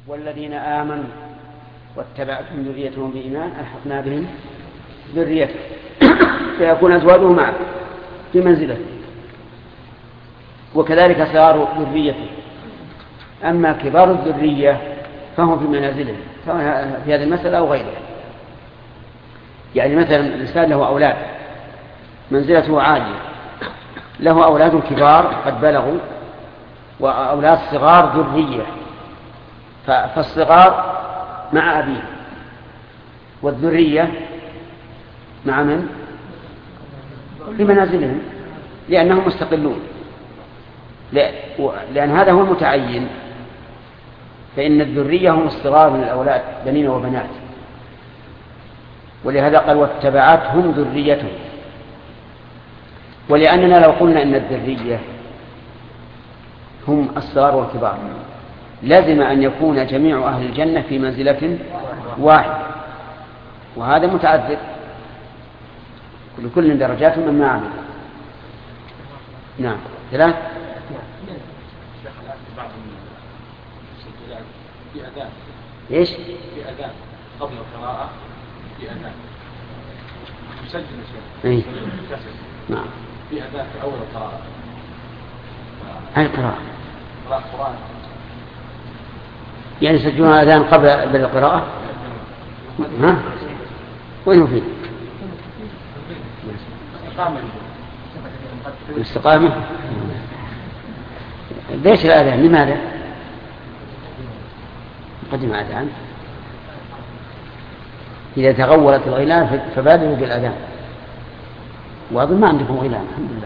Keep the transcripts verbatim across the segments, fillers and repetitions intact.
والذين آمنوا واتبعتهم ذريتهم بإيمان ألحقنا بهم ذريتهم فيكون أزواجهم معه في منزله، وكذلك صغار ذريته. أما كبار الذرية فهم في منازلهم في هذه المسألة أو غيرها. يعني مثلا الإنسان له أولاد منزلته عالية، له أولاد كبار قد بلغوا وأولاد صغار ذرية، فالصغار مع أبيه والذرية مع من؟ في منازلهم لأنهم مستقلون، لأن هذا هو المتعين، فإن الذرية هم الصغار من الأولاد بنين وبنات، ولهذا قال واتبعتهم ذريتهم. ولأننا لو قلنا إن الذرية هم الصغار والكبار لازم أن يكون جميع أهل الجنة في منزلة واحدة، وهذا متعذر، لكل درجات مما عمل. نعم. ثلاث في أذان إيش؟ في أذان قبل القراءة، في أذان مسجل شيء. إيه؟ نعم. في أذان في أول القراءة. أي قراءة؟ قراءة قرآن. يعني يسجلون أذان قبل القراءة؟ ها؟ وين فيه؟ الاستقامة. ليش الأذان؟ لماذا؟ قدم أذان إذا تغولت الغيلان فبادروا بالأذان، وأظن ما عندكم غيلان الحمد لله.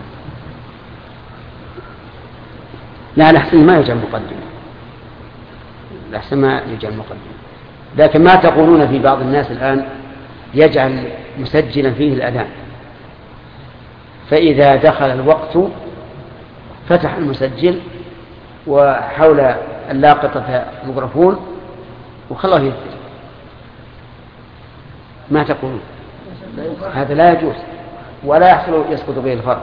لا الأحسن ما يجعل مقدمة، الأحسن ما يجعل مقدمة. لكن ما تقولون في بعض الناس الآن يجعل مسجلا فيه الأذان، فإذا دخل الوقت فتح المسجل وحول اللاقطة ميكروفون وخلاه يسجل. ما تقولون؟ هذا لا يجوز ولا يحصل يسقط به الفرق،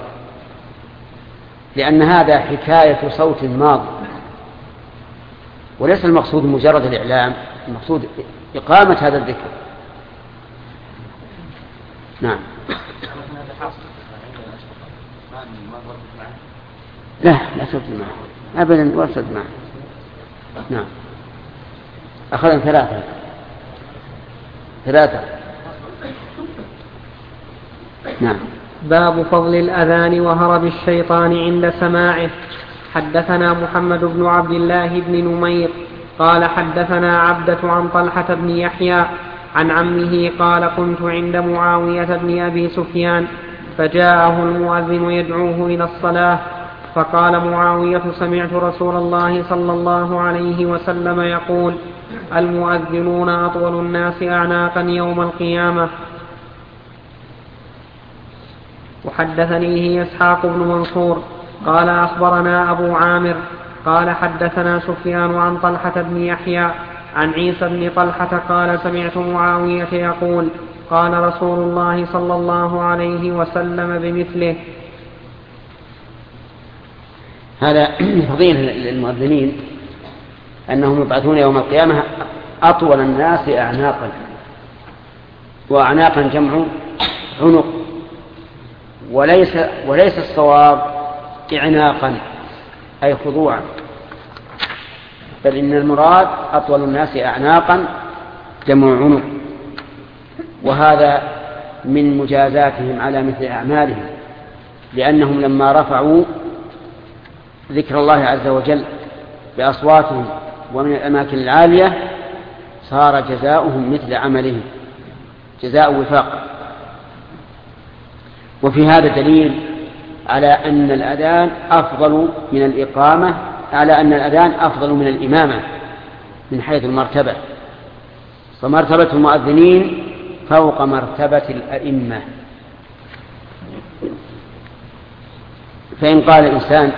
لأن هذا حكاية صوت ماضي، وليس المقصود مجرد الإعلام، المقصود إقامة هذا الذكر. نعم. لا لا ترد معه أبدا ولا ترد معه. نعم. أخذنا ثلاثة ثلاثة نعم. باب فضل الأذان وهرب الشيطان عند سماعه. حدثنا محمد بن عبد الله بن نمير قال حدثنا عبدة عن طلحة بن يحيى عن عمه قال كنت عند معاوية بن أبي سفيان فجاءه المؤذن يدعوه إلى الصلاة، فقال معاوية سمعت رسول الله صلى الله عليه وسلم يقول المؤذنون أطول الناس أعناقا يوم القيامة. وحدثنيه إسحاق بن منصور قال أخبرنا أبو عامر قال حدثنا سفيان عن طلحة بن يحيى عن عيسى بن طلحة قال سمعت معاوية يقول قال رسول الله صلى الله عليه وسلم بمثله. هذا فضيلة للمؤذنين أنهم يبعثون يوم القيامة أطول الناس أعناقا، وأعناقا جمع عنق، وليس, وليس الصواب إعناقا أي خضوعا، بل إن المراد أطول الناس أعناقا جمع عنق، وهذا من مجازاتهم على مثل أعمالهم، لأنهم لما رفعوا ذكر الله عز وجل بأصواتهم ومن الأماكن العالية صار جزاؤهم مثل عملهم جزاء وفاق. وفي هذا دليل على أن الأذان أفضل من الإقامة، على أن الأذان أفضل من الإمامة من حيث المرتبة، فمرتبة المؤذنين فوق مرتبة الأئمة. فإن قال الإنسان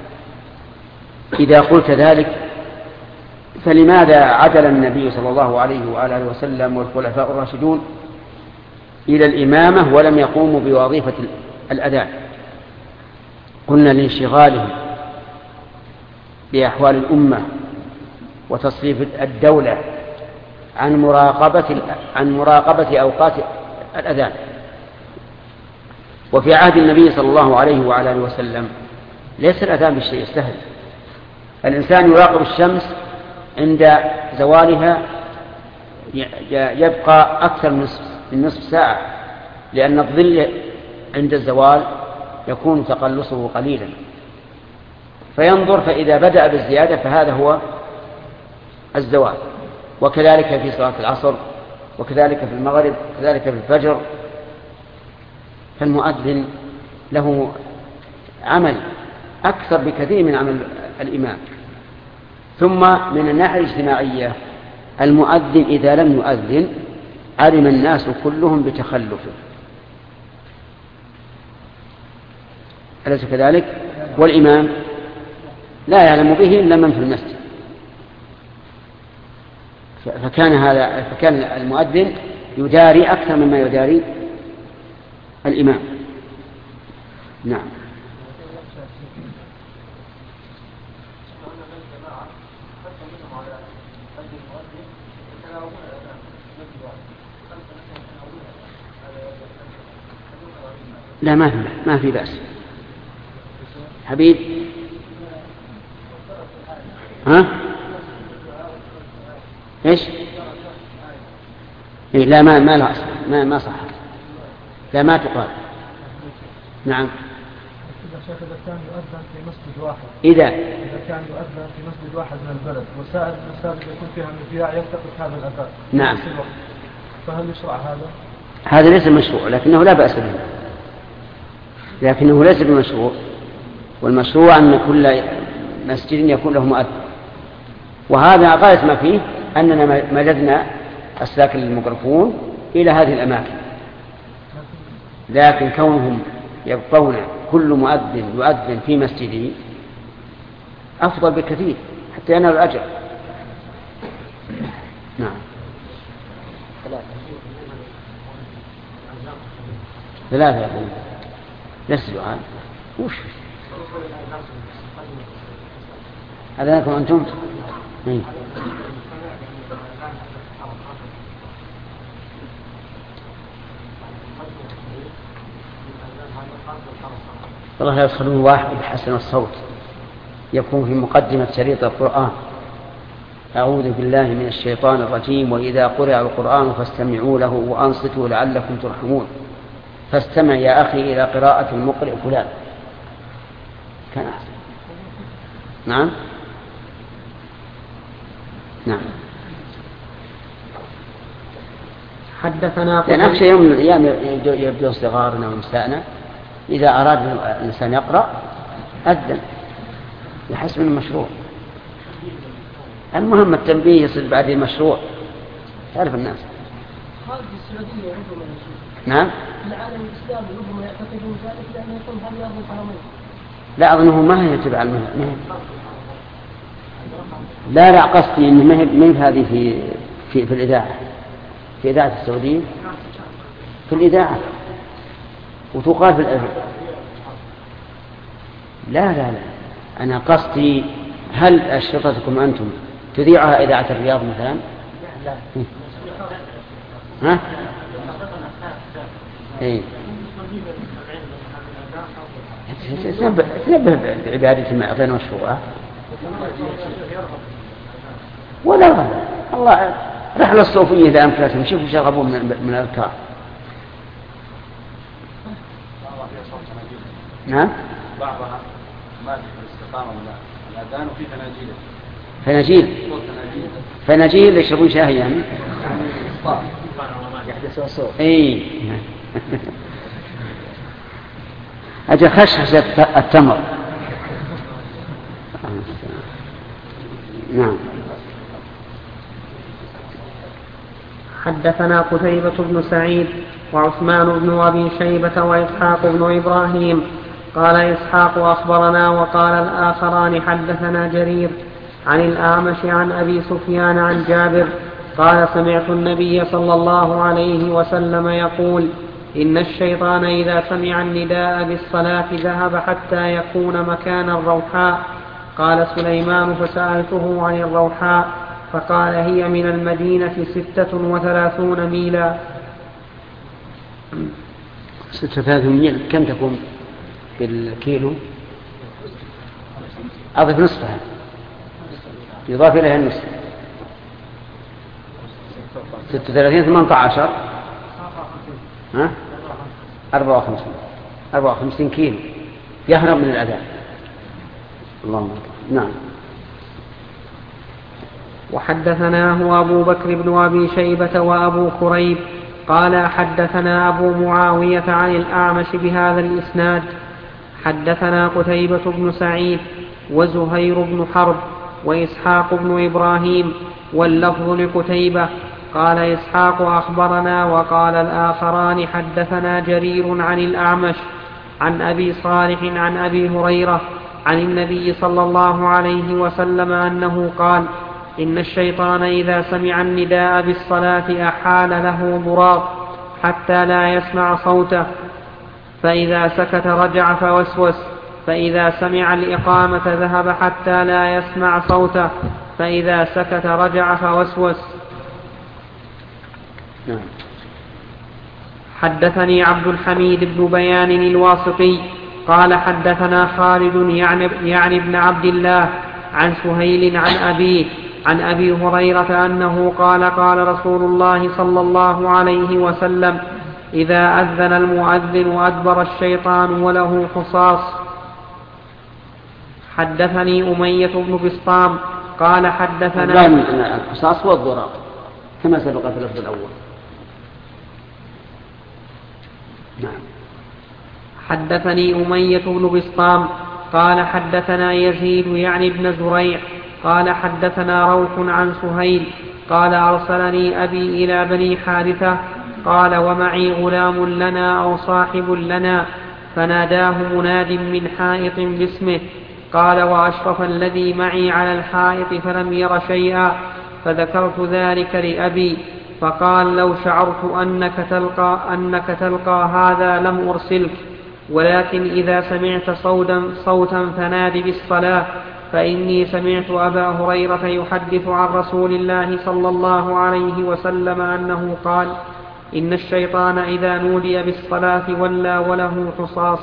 إذا قلت ذلك فلماذا عدل النبي صلى الله عليه وآله وسلم والخلفاء الراشدون إلى الإمامة ولم يقوموا بوظيفة الأذان؟ قلنا لانشغالهم بأحوال الأمة وتصريف الدولة عن مراقبة عن مراقبة أوقات الأذان. وفي عهد النبي صلى الله عليه وعلى آله وسلم ليس الأذان بالشيء السهل. الإنسان يراقب الشمس عند زوالها يبقى أكثر من نصف ساعة، لأن الظل عند الزوال يكون تقلصه قليلا، فينظر فإذا بدأ بالزيادة فهذا هو الزوال. وكذلك في صلاة العصر، وكذلك في المغرب، وكذلك في الفجر. فالمؤذن له عمل أكثر بكثير من عمل الإمام. ثم من الناحية الاجتماعية المؤذن إذا لم يؤذن علم الناس كلهم بتخلفه، أليس كذلك؟ والإمام لا يعلم به إلا من في المسجد. فكان هذا فكان المؤذن يداري أكثر مما يداري الإمام. نعم. لا ما في ما في بأس. حبيب ها ايش؟ إيه لا ما ما لا ما ما صح، لا ما تقال. نعم. إذا كان يؤذن في مسجد واحد إذا إذا كان يؤذن في مسجد واحد من البلد وسائر المساجد يكون فيها مذياع يلتقط هذا الأذان. نعم. فهل يشرع هذا؟ هذا ليس مشروع، لكنه لا بأس به، لكنه ليس بمشروع. والمشروع أن كل مسجد يكون له مؤذن. وهذا غاية ما فيه أننا مددنا أسلاك الميكروفون إلى هذه الأماكن، لكن كونهم يبقون كل مؤذن يؤذن في مسجده أفضل بكثير حتى ينال الأجر. نعم. ثلاثة يقول ليس دعاء. وش هذا لكم أنتم؟ مين؟ والله يدخلون واحد بحسن الصوت يكون في مقدمة شريط القرآن: أعوذ بالله من الشيطان الرجيم وإذا قرأ القرآن فاستمعوا له وأنصتوا لعلكم ترحمون. فاستمع يا أخي إلى قراءة المقرئ فلان. كان أحسن. نعم نعم. حدثنا لأن أخشى يوم من الأيام يبدو صغارنا ونسائنا إذا أراد الإنسان يقرأ أذن يحس من المشروع. المهم التنبيه يصير بعد المشروع تعرف الناس. نعم. العالم الإسلامي ربما يعتقدون ذلك لأنه يكون هذا رياض الحرمين. لا أظنه ما هي تبع المهم. لا لا قصدي إن ما هي هذه في في في الإذاعة في إذاعة السعودية في الإذاعة وتقال في الأذن. لا لا لا أنا قصدي هل أشرطتكم أنتم تذيعها إذاعة الرياض مثلا؟ ها؟ إيه. تنبه بعبادة ما أعطينا مشروعة ولا غير الله. رحلة الصوفية إذا أمكنتهم شوفوا شغبوا من من الأذكار. نعم. بعضها ما في الاستقامة ولا الأذان وفي فناجيل. فناجيل. فناجيل يشربون شاهي يعني. يحدث صوت. إيه. أجل خشخشة التمر. نعم. حدثنا قتيبة بن سعيد وعثمان بن أبي شيبة وإسحاق بن إبراهيم. قال إسحاق أخبرنا وقال الآخران حدثنا جرير عن الأعمش عن أبي سفيان عن جابر قال سمعت النبي صلى الله عليه وسلم يقول إن الشيطان إذا سمع النداء بالصلاة ذهب حتى يكون مكان الروحاء قال سليمان فسألته عن الروحاء فقال هي من المدينة ستة وثلاثون ميلا. ستة وثلاثون ميل كم تكون بالكيلو؟ أضف نصفها يضاف إليها النصف. ستة وثلاثين ثمانية عشر ها أربعة وخمسين أربعة وخمسين كيلو يهرب من الأذان. اللهم نعم. وحدثناه أبو بكر بن أبي شيبة وأبو كريب قال حدثنا أبو معاوية عن الأعمش بهذا الإسناد حدثنا قتيبة بن سعيد وزهير بن حرب وإسحاق بن إبراهيم واللفظ لقتيبة قال إسحاق أخبرنا وقال الآخران حدثنا جرير عن الأعمش عن أبي صالح عن أبي هريرة عن النبي صلى الله عليه وسلم أنه قال إن الشيطان إذا سمع النداء بالصلاة أحال له ضراط حتى لا يسمع صوته فإذا سكت رجع فوسوس فإذا سمع الإقامة ذهب حتى لا يسمع صوته فإذا سكت رجع فوسوس. حدثني عبد الحميد بن بيان الواسطي قال حدثنا خالد يعني, يعني ابن عبد الله عن سهيل عن أبيه عن أبي هريرة أنه قال قال رسول الله صلى الله عليه وسلم إذا أذن المؤذن أدبر الشيطان وله حصاص. حدثني أمية بن بسطام قال حدثنا الحصاص والضراط كما سبق في اللفظ الأول. نعم. حدثني أمية بن بسطام قال حدثنا يزيد يعني ابن زريع قال حدثنا روح عن سهيل قال أرسلني أبي إلى بني حارثة قال ومعي غلام لنا أو صاحب لنا فناداه مناد من حائط باسمه قال وأشرف الذي معي على الحائط فلم ير شيئا فذكرت ذلك لأبي فقال لو شعرت أنك تلقى, أنك تلقى هذا لم أرسلك ولكن إذا سمعت صوتا, صوتا فنادي بالصلاة فإني سمعت أبا هريرة يحدث عن رسول الله صلى الله عليه وسلم أنه قال إن الشيطان إذا نودي بالصلاة ولى وله حصاص.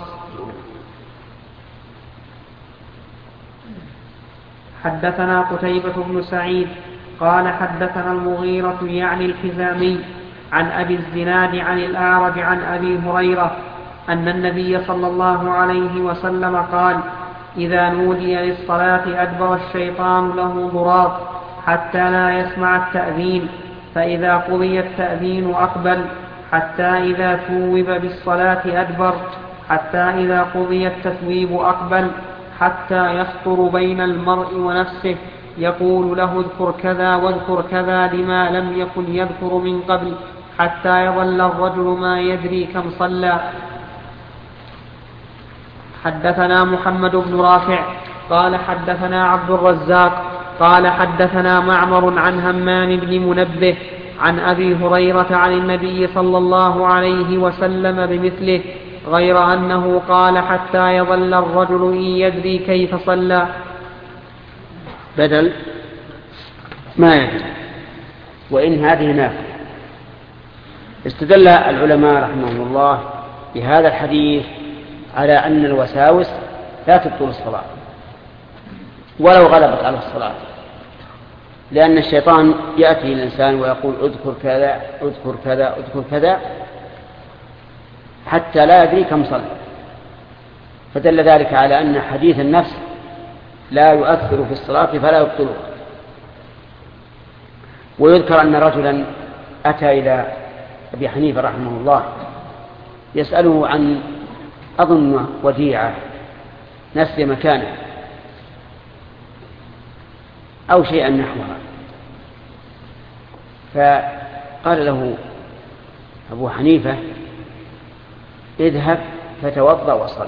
حدثنا قتيبة بن سعيد قال حدثنا المغيرة يعني الحزامي عن أبي الزناد عن الأعرج عن أبي هريرة أن النبي صلى الله عليه وسلم قال إذا نودي للصلاة أدبر الشيطان له ضراط حتى لا يسمع التأذين فإذا قضي التأذين أقبل حتى إذا ثوب بالصلاة أدبر حتى إذا قضي التثويب أقبل حتى يخطر بين المرء ونفسه يقول له اذكر كذا واذكر كذا لما لم يكن يذكر من قبل حتى يظل الرجل ما يدري كم صلى. حدثنا محمد بن رافع قال حدثنا عبد الرزاق قال حدثنا معمر عن همام بن منبه عن أبي هريرة عن النبي صلى الله عليه وسلم بمثله غير أنه قال حتى يظل الرجل إن يدري كيف صلى بدل ما يدري وإن هذه نافلة. استدل العلماء رحمهم الله بهذا الحديث على أن الوساوس لا تبطل الصلاة ولو غلبت على الصلاة لأن الشيطان يأتي الإنسان ويقول اذكر كذا اذكر كذا اذكر كذا حتى لا يدري كم صلى فدل ذلك على أن حديث النفس لا يؤثر في الصلاة فلا يبطلها. ويذكر أن رجلا أتى إلى أبي حنيفة رحمه الله يسأله عن أظن وديعة نسي مكانه أو شيئا نحوها فقال له أبو حنيفة اذهب فتوضأ وصل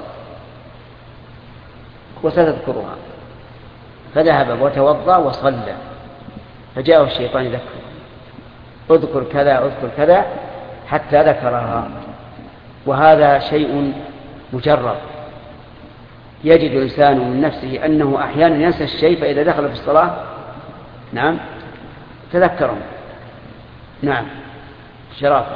وستذكرها فذهب وتوضأ وصلى فجاءه الشيطان يذكره اذكر كذا اذكر كذا حتى ذكرها وهذا شيء مجرب يجد الإنسان من نفسه أنه أحيانا ينسى الشيء، فإذا دخل في الصلاة نعم تذكره. نعم شرافة.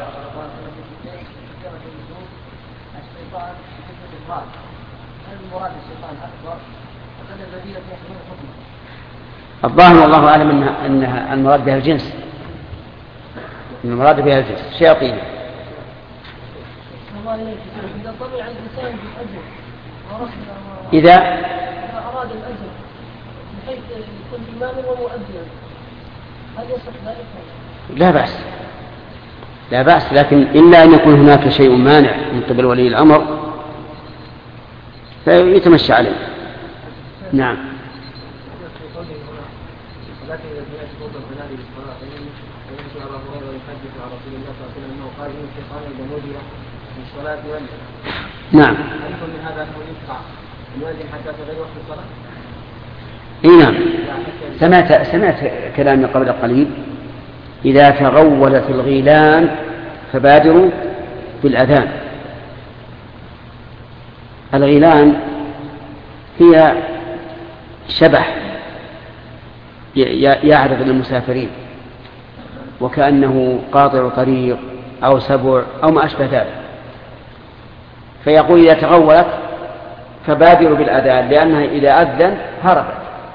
الظاهر والله أعلم أنها, أنها المراد بها الجنس، إن المراد بها الجنس شياطين. إذا أراد الأجر بحيث يكون إماما ومؤذنا هل يصح ذلك؟ لا بأس لا بأس، لكن إلا أن يكون هناك شيء مانع من قبل ولي الأمر فيتمشى عليه. نعم. نعم. اي نعم. سمعت سمعت كلامي قبل قليل: إذا تغولت الغيلان فبادروا بالأذان. الغيلان هي شبح يعرض للمسافرين وكأنه قاطع طريق أو سبع أو ما أشبه ذلك، فيقول إذا تغولت فبادروا بالأذان، لأنها إذا أذن هربت.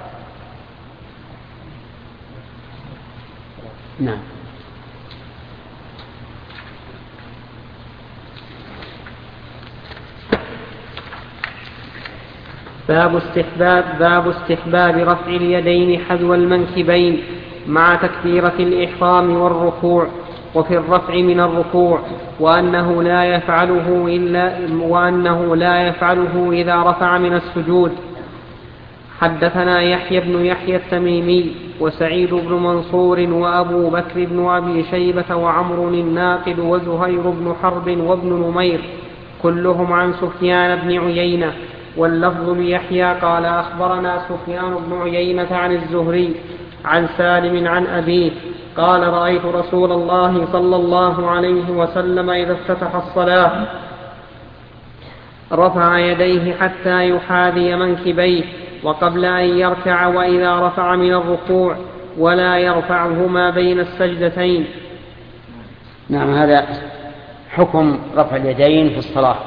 نعم. باب استحباب باب استحباب رفع اليدين حذو المنكبين مع تكبيرة الإحرام والركوع، وفي الرفع من الركوع، وأنه لا يفعله إلا وأنه لا يفعله إذا رفع من السجود. حدثنا يحيى بن يحيى التميمي وسعيد بن منصور وأبو بكر بن أبي شيبة وعمر الناقد وزهير بن حرب وابن نمير كلهم عن سفيان بن عيينة، واللفظ ليحيى قال أخبرنا سفيان بن عيينة عن الزهري عن سالم عن أبيه قال رأيت رسول الله صلى الله عليه وسلم إذا افتتح الصلاة رفع يديه حتى يحاذي منكبيه وقبل أن يركع، وإذا رفع من الركوع ولا يرفعهما بين السجدتين. نعم. هذا حكم رفع اليدين في الصلاة.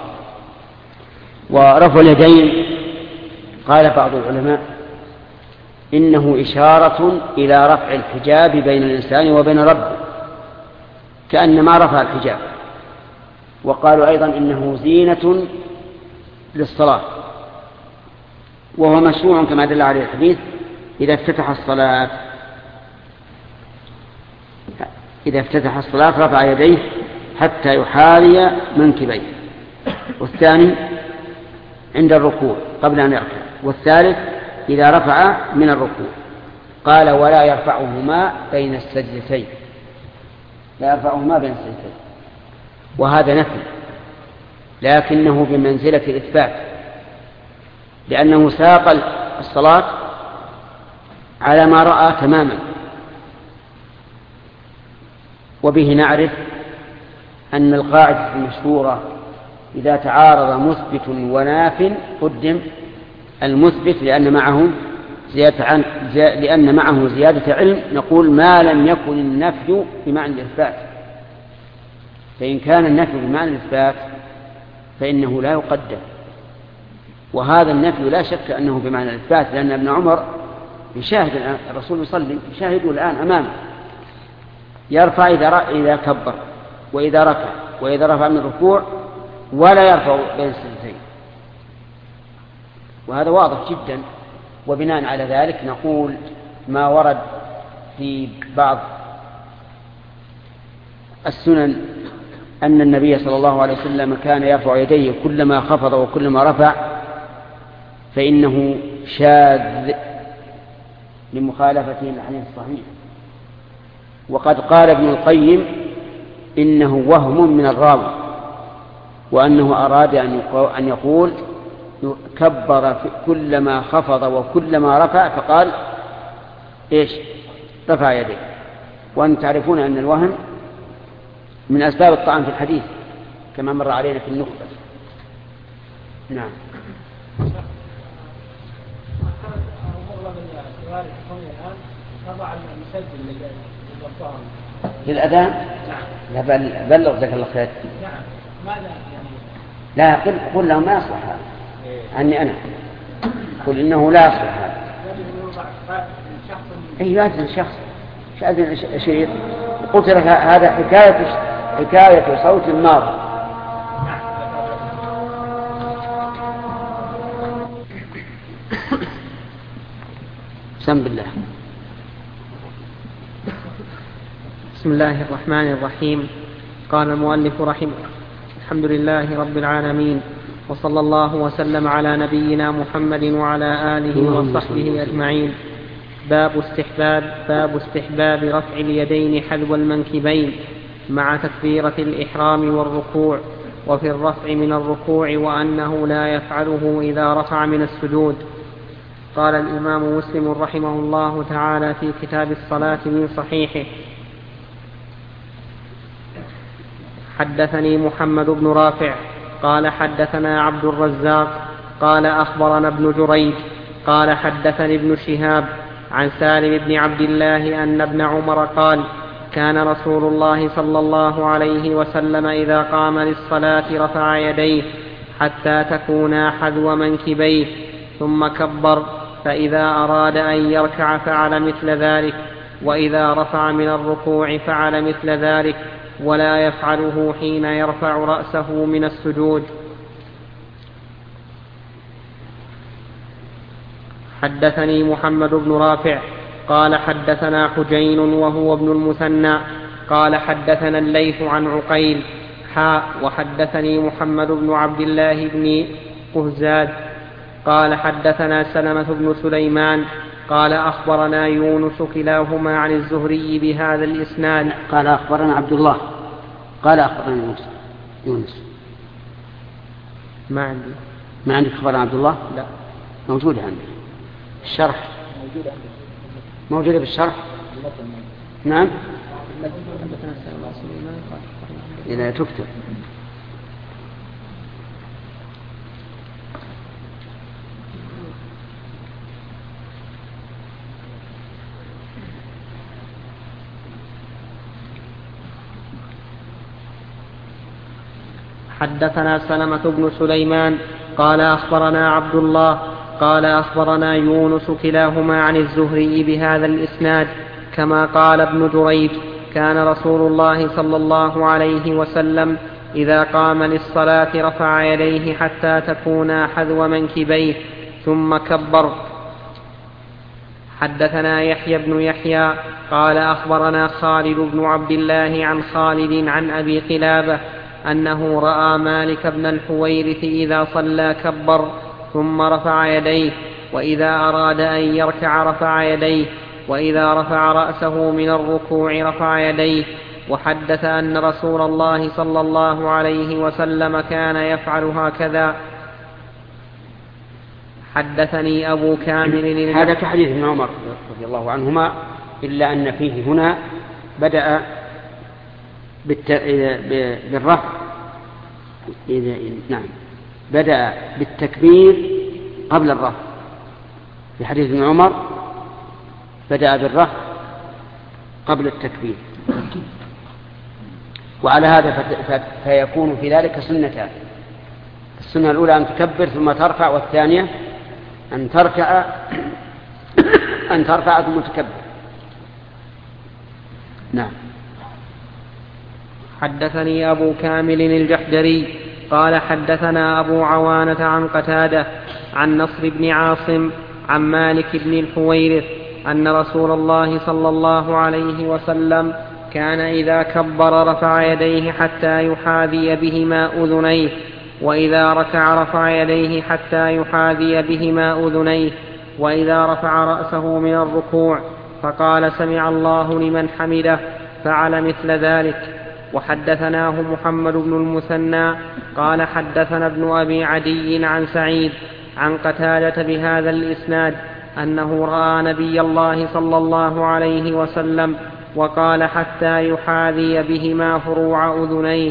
ورفع اليدين قال بعض العلماء إنه إشارة إلى رفع الحجاب بين الإنسان وبين ربه، كأنما رفع الحجاب. وقالوا أيضا إنه زينة للصلاة، وهو مشروع كما دل عليه الحديث: إذا افتتح الصلاة إذا افتتح الصلاة رفع يديه حتى يحاذي منكبيه. والثاني عند الركوع قبل أن يركع، والثالث إذا رفع من الركوع. قال ولا يرفعهما بين السجدتين، لا يرفعهما بين السجدتين. وهذا نفي، لكنه بمنزلة الإثبات، لأنه ساق الصلاة على ما رأى تماما. وبه نعرف أن القاعدة المشهورة إذا تعارض مثبت وناف قدم المثبت لأن معه زيادة عن لأن معه زيادة علم. نقول ما لم يكن النفي بمعنى الإثبات، فإن كان النفي بمعنى الإثبات فإنه لا يقدم. وهذا النفي لا شك أنه بمعنى الإثبات، لأن ابن عمر يشاهد الرسول يصلي، يشاهده الآن أمامه، يرفع إذا كبر وإذا ركع وإذا رفع من الركوع، ولا يرفع بين السجدتين. وهذا واضح جدا. وبناء على ذلك نقول ما ورد في بعض السنن أن النبي صلى الله عليه وسلم كان يرفع يديه كلما خفض وكلما رفع، فإنه شاذ لمخالفته للحديث الصحيح. وقد قال ابن القيم إنه وهم من الراوي، وأنه أراد أن يقول كبر كلما خفض وكلما رفع، فقال إيش؟ رفع يديه. وأن تعرفون أن الوهم من أسباب الطعن في الحديث كما مر علينا في النخبة. نعم. كذلك هنا الآن تضع المسجل للظهر للأذان؟ لا بل بلغ ذلك الله خير. نعم. ماذا يعني؟ لا قل قل له ما يصلح هذا عني أنا. قل إنه لا يصلح هذا. أي يأذن شخص يأذن شريط. قلت لك هذا حكاية حكاية صوت الماضي. بسم الله. بسم الله الرحمن الرحيم. قال المؤلف رحمه الحمد لله رب العالمين، وصلى الله وسلم على نبينا محمد وعلى آله وصحبه أجمعين. باب استحباب باب استحباب رفع اليدين حذو المنكبين مع تكبيرة الإحرام والركوع، وفي الرفع من الركوع وأنه لا يفعله إذا رفع من السجود. قال الإمام مسلم رحمه الله تعالى في كتاب الصلاة من صحيحه: حدثني محمد بن رافع قال حدثنا عبد الرزاق قال أخبرنا ابن جريج قال حدثني ابن شهاب عن سالم بن عبد الله أن ابن عمر قال: كان رسول الله صلى الله عليه وسلم إذا قام للصلاة رفع يديه حتى تكونا حذو منكبيه ثم كبر، فإذا أراد أن يركع فعل مثل ذلك، وإذا رفع من الركوع فعل مثل ذلك، ولا يفعله حين يرفع رأسه من السجود. حدثني محمد بن رافع قال حدثنا حجين وهو ابن المثنى قال حدثنا الليث عن عقيل حاء وحدثني محمد بن عبد الله بن قهزاد قال حدثنا سلمة بن سليمان قال أخبرنا يونس كلاهما عن الزهري بهذا الإسناد. قال أخبرنا عبد الله قال أخبرنا يونس يونس ما عندي ما عندك أخبرنا عبد الله؟ لا موجودة عندي الشرح موجودة بالشرح. نعم إذا تكتب. حدثنا سلمة بن سليمان قال أخبرنا عبد الله قال أخبرنا يونس كلاهما عن الزهري بهذا الإسناد كما قال ابن جريج: كان رسول الله صلى الله عليه وسلم إذا قام للصلاة رفع يديه حتى تكونا حذو منكبيه ثم كبر. حدثنا يحيى بن يحيى قال أخبرنا خالد بن عبد الله عن خالد عن أبي قلابة أنه رأى مالك بن الحويرث إذا صلى كبر ثم رفع يديه، وإذا أراد أن يركع رفع يديه، وإذا رفع رأسه من الركوع رفع يديه. وحدث أن رسول الله صلى الله عليه وسلم كان يفعل هكذا. حدثني أبو كامل. هذا كحديث ابن عمر رضي الله عنهما، إلا أن فيه هنا بدأ بالرفع. نعم بدأ بالتكبير قبل الرفع. في حديث ابن عمر بدأ بالرفع قبل التكبير، وعلى هذا فيكون في ذلك سنتان: السنة الأولى أن تكبر ثم ترفع، والثانية أن تركع أن ترفع ثم تكبر. نعم. حدثني أبو كامل الجحدري قال حدثنا أبو عوانة عن قتادة عن نصر بن عاصم عن مالك بن الحويرث أن رسول الله صلى الله عليه وسلم كان إذا كبر رفع يديه حتى يحاذي بهما أذنيه، وإذا ركع رفع يديه حتى يحاذي بهما أذنيه، وإذا رفع رأسه من الركوع فقال: سمع الله لمن حمده، فعل مثل ذلك. وحدثناه محمد بن المثنى قال حدثنا ابن أبي عدي عن سعيد عن قتادة بهذا الإسناد أنه رأى نبي الله صلى الله عليه وسلم وقال: حتى يحاذي بهما فروع أذنيه.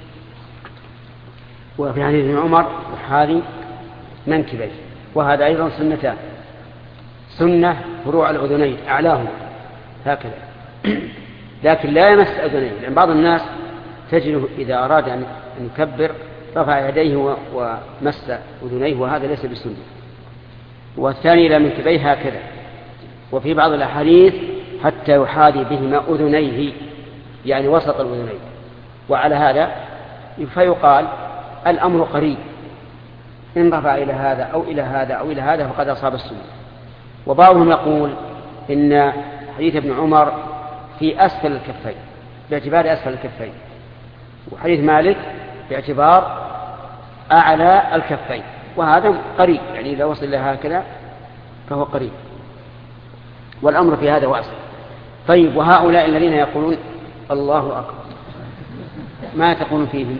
وفي حديث ابن عمر يحاذي منكبيه، وهذا أيضا سنتان: سنة فروع الأذنين أعلاهم هكذا، لكن لا يمس أذنيه، لأن بعض الناس تجده إذا أراد أن يكبر رفع يديه ومس أذنيه، وهذا ليس بسنة. والثاني إلى منكبيه هكذا، وفي بعض الأحاديث حتى يحاذي بهما أذنيه، يعني وسط الأذنين. وعلى هذا فيقال الأمر قريب، إن رفع إلى هذا أو إلى هذا أو إلى هذا فقد أصاب السنة. وبعضهم يقول إن حديث ابن عمر في أسفل الكفين باعتبار أسفل الكفين، وحديث مالك باعتبار أعلى الكفين، وهذا قريب، يعني إذا وصل لها هكذا فهو قريب، والأمر في هذا واسع. طيب، وهؤلاء الذين يقولون الله أكبر ما تقولون فيهم؟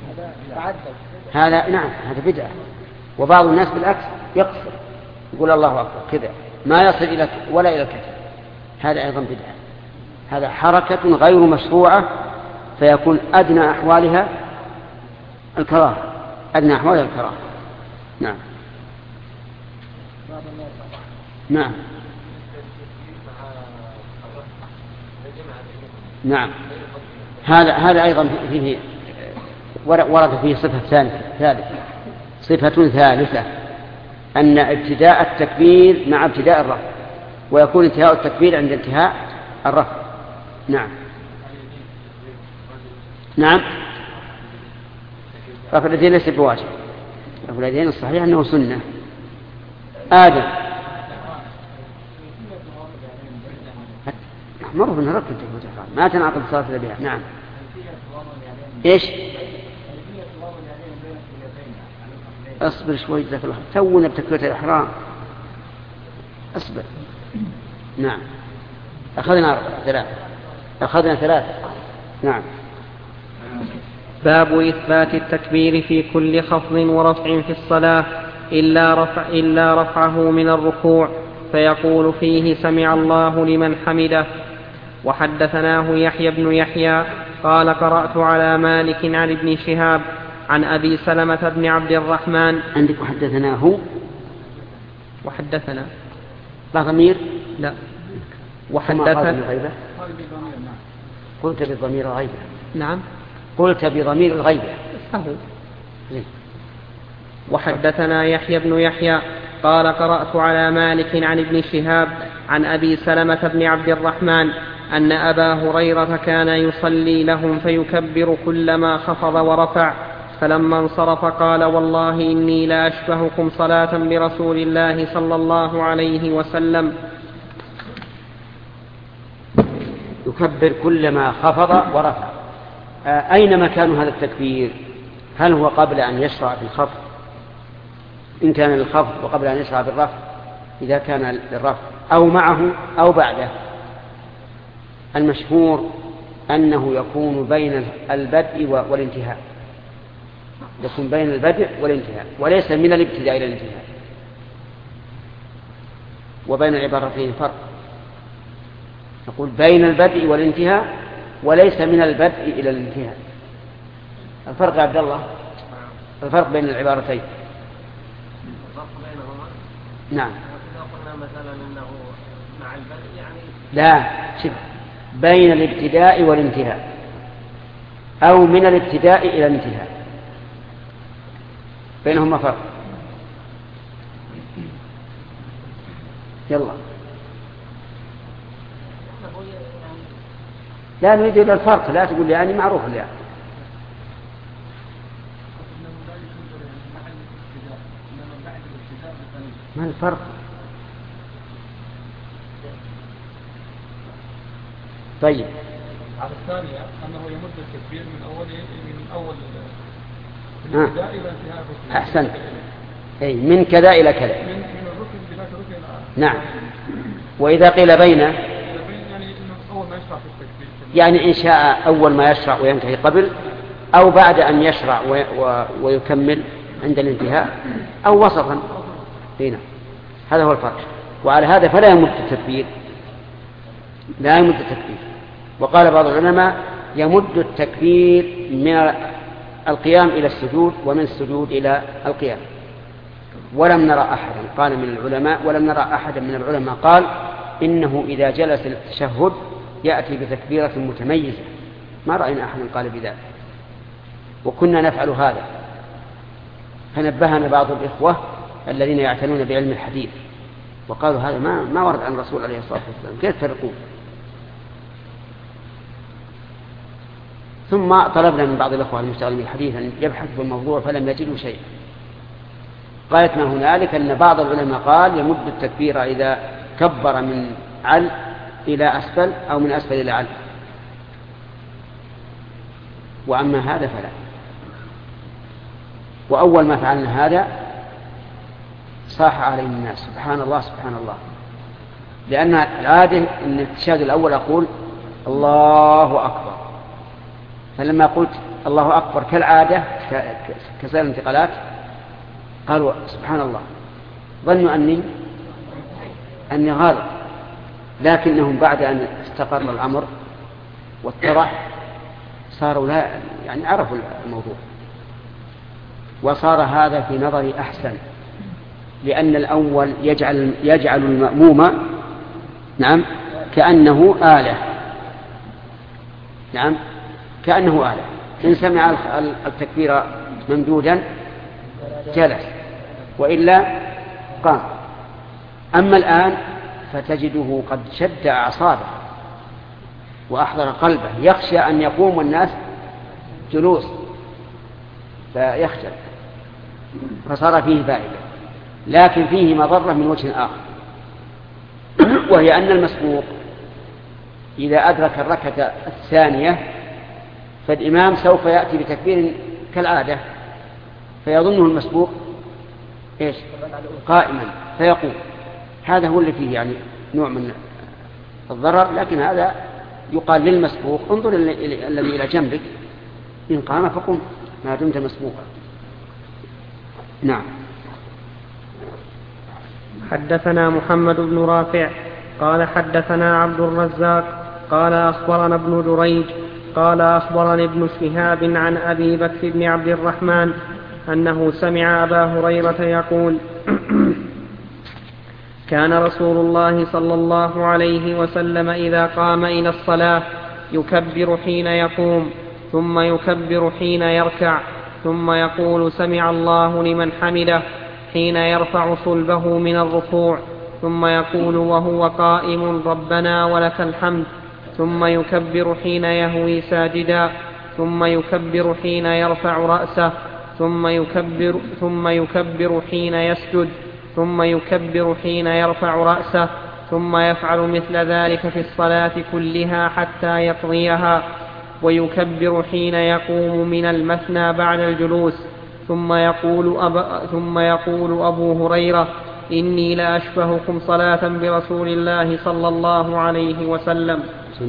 هذا نعم هذا بدعة. وبعض الناس بالعكس يقصر يقول الله أكبر كذا ما يصل إلى ولا إلى الكتف، هذا أيضا بدعة. هذا حركة غير مشروعة، فيكون أدنى أحوالها الكراهة، أدنى أحوالها الكراهة. نعم نعم نعم هذا هذا أيضا فيه ورد فيه صفة ثالثة صفة ثالثة أن ابتداء التكبير مع ابتداء الرفع، ويكون انتهاء التكبير عند انتهاء الرفع. نعم نعم رفع اليدين ليس بواجب، رفع اليدين الصحيح أنه سنة. آدم معروف أنه ركن ما تنعقد صلاة بها. نعم إيش؟ أصبر شوي جزاك الله، تونا بتكبيرة الإحرام، أصبر. نعم أخذنا ثلاثة أخذنا ثلاثة نعم. باب إثبات التكبير في كل خفض ورفع في الصلاة إلا, رفع إلا رفعه من الركوع، فيقول فيه سمع الله لمن حمده. وحدثناه يحيى بن يحيى قال قرأت على مالك عن ابن شهاب عن أبي سلمة بن عبد الرحمن. عندك وحدثناه وحدثنا لا ضمير؟ لا وحدثنا قلت بضمير الغيبة. نعم قلت بضمير الغيبة. وحدثنا يحيى بن يحيى قال قرأت على مالك عن ابن شهاب عن أبي سلمة بن عبد الرحمن أن أبا هريرة كان يصلي لهم فيكبر كلما خفض ورفع، فلما انصرف قال والله إني لا أشبهكم صلاة برسول الله صلى الله عليه وسلم. يكبر كلما خفض ورفع. أين مكان هذا التكبير؟ هل هو قبل أن يشرع في الخفض إن كان للخفض، وقبل أن يشرع بالرفع إذا كان للرفع، أو معه أو بعده؟ المشهور أنه يكون بين البدء والانتهاء، يكون بين البدء والانتهاء، وليس من الابتداء إلى الانتهاء. وبين العبارتين فرق، نقول بين البدء والانتهاء وليس من البدء إلى الانتهاء. الفرق يا عبد الله، الفرق بين العبارتين. نعم. إذا قلنا مثلا أنه مع البدء يعني لا، شوف، بين الابتداء والانتهاء أو من الابتداء إلى الانتهاء، بينهما فرق. يلا لا نريد إلا الفرق، لا تقول لي يعني معروف لي. ما الفرق؟ طيب على الثانية أنه يمد التكبير من أول من أول من كذا إلى انتهاء الركن. أحسنت. أي من كذا إلى كذا. من من الركن بذاك الركن. نعم. وإذا قيل بينه يعني إنه أول ما يشرع في التكبير. يعني إن شاء أول ما يشرع وينتهي قبل، أو بعد أن يشرع ويكمل عند الانتهاء، أو وسطا. هنا هذا هو الفرق. وعلى هذا فلا يمد التكبير، لا يمد التكبير. وقال بعض العلماء يمد التكبير من القيام إلى السجود، ومن السجود إلى القيام. ولم نرى أحدا قال من العلماء ولم نرى أحدا من العلماء قال إنه إذا جلس التشهد يأتي بتكبيرة متميزة، ما رأينا أحدا قال بذلك، وكنا نفعل هذا. فنبهنا بعض الإخوة الذين يعتنون بعلم الحديث وقالوا هذا ما ما ورد عن الرسول عليه الصلاة والسلام، كيف تفرقون؟ ثم طلبنا من بعض الأخوة المشتغلين بالحديث أن يبحثوا في الموضوع فلم يجدوا شيئا. غاية ما هنالك أن بعض العلماء قال يمد التكبير إذا كبر من عل إلى أسفل أو من أسفل إلى عل، وأما هذا فلا. وأول ما فعلنا هذا صاح علينا الناس سبحان الله سبحان الله، لأن العادة أن التشهد الأول أقول الله أكبر، فلما قلت الله أكبر كالعادة كسائر الانتقالات قالوا سبحان الله، ظنوا أني أني غالط، لكنهم بعد أن استقر الأمر واتضح صاروا لا يعني عرفوا الموضوع، وصار هذا في نظري أحسن، لأن الأول يجعل يجعل المأموم نعم كأنه آلة، نعم كأنه آلة، إن سمع التكبير ممدودا جلس وإلا قام. أما الآن فتجده قد شد أعصابه وأحضر قلبه، يخشى أن يقوم والناس جلوس فيخجل، فصار فيه فائدة، لكن فيه مضرة من وجه آخر، وهي أن المسبوق إذا أدرك الركعة الثانية فالإمام سوف يأتي بتكبير كالعادة فيظنه المسبوق إيش؟ قائما فيقوم. هذا هو اللي فيه يعني نوع من الضرر، لكن هذا يقال للمسبوق انظر الذي إلى جنبك، إن قام فقم ما دمت مسبوقا. نعم. حدثنا محمد بن رافع قال حدثنا عبد الرزاق قال أخبرنا ابن جريج قال أخبرني ابن شهاب عن أبي بكر بن عبد الرحمن أنه سمع أبا هريرة يقول كان رسول الله صلى الله عليه وسلم إذا قام إلى الصلاة يكبر حين يقوم ثم يكبر حين يركع ثم يقول سمع الله لمن حمده حين يرفع صلبه من الركوع ثم يقول وهو قائم ربنا ولك الحمد ثم يكبر حين يهوي ساجدا ثم يكبر حين يرفع رأسه ثم يكبر, ثم يكبر حين يسجد ثم يكبر حين يرفع رأسه ثم يفعل مثل ذلك في الصلاة كلها حتى يقضيها ويكبر حين يقوم من المثنى بعد الجلوس ثم يقول, أب... ثم يقول أبو هريرة إني لأشبهكم صلاة برسول الله صلى الله عليه وسلم.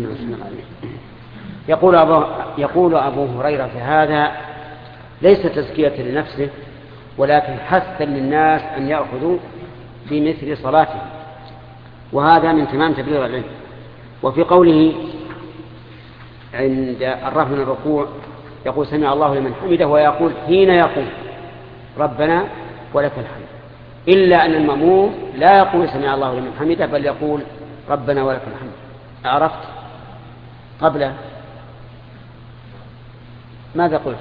يقول أبو, يقول أبو هريرة هذا ليس تزكية لنفسه ولكن حثا للناس أن يأخذوا بمثل صلاته، وهذا من تمام تبليغ العلم. وفي قوله عند الرفع من الركوع يقول سمع الله لمن حمده ويقول حين يقول ربنا ولك الحمد، إلا أن المأموم لا يقول سمع الله لمن حمده بل يقول ربنا ولك الحمد. عرفت قبل ماذا قلت؟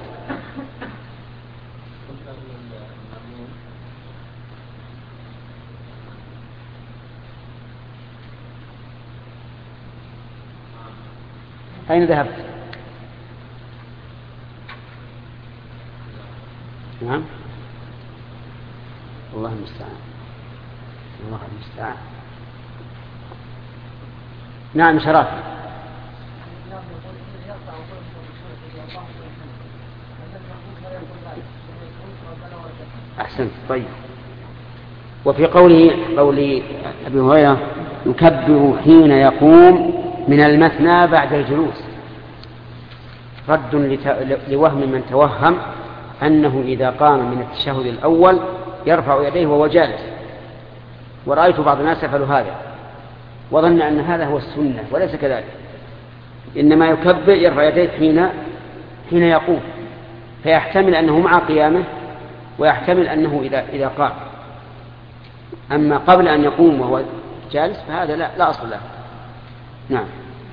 أين ذهبت؟ نعم الله المستعان الله المستعان. نعم شرف. أحسنت. طيب. وفي قوله قول أبي هريرة يكبر حين يقوم من المثنى بعد الجلوس رد لوهم من توهم أنه إذا قام من التشهد الأول يرفع يديه وهو جالس، ورأيت بعض الناس يفعل هذا وظن أن هذا هو السنة، وليس كذلك، إنما يكبر يرفع يديه حين حين يقوم، فيحتمل أنه مع قيامه ويحتمل أنه إذا إذا قام، أما قبل أن يقوم وهو جالس فهذا لا, لا أصل له. نعم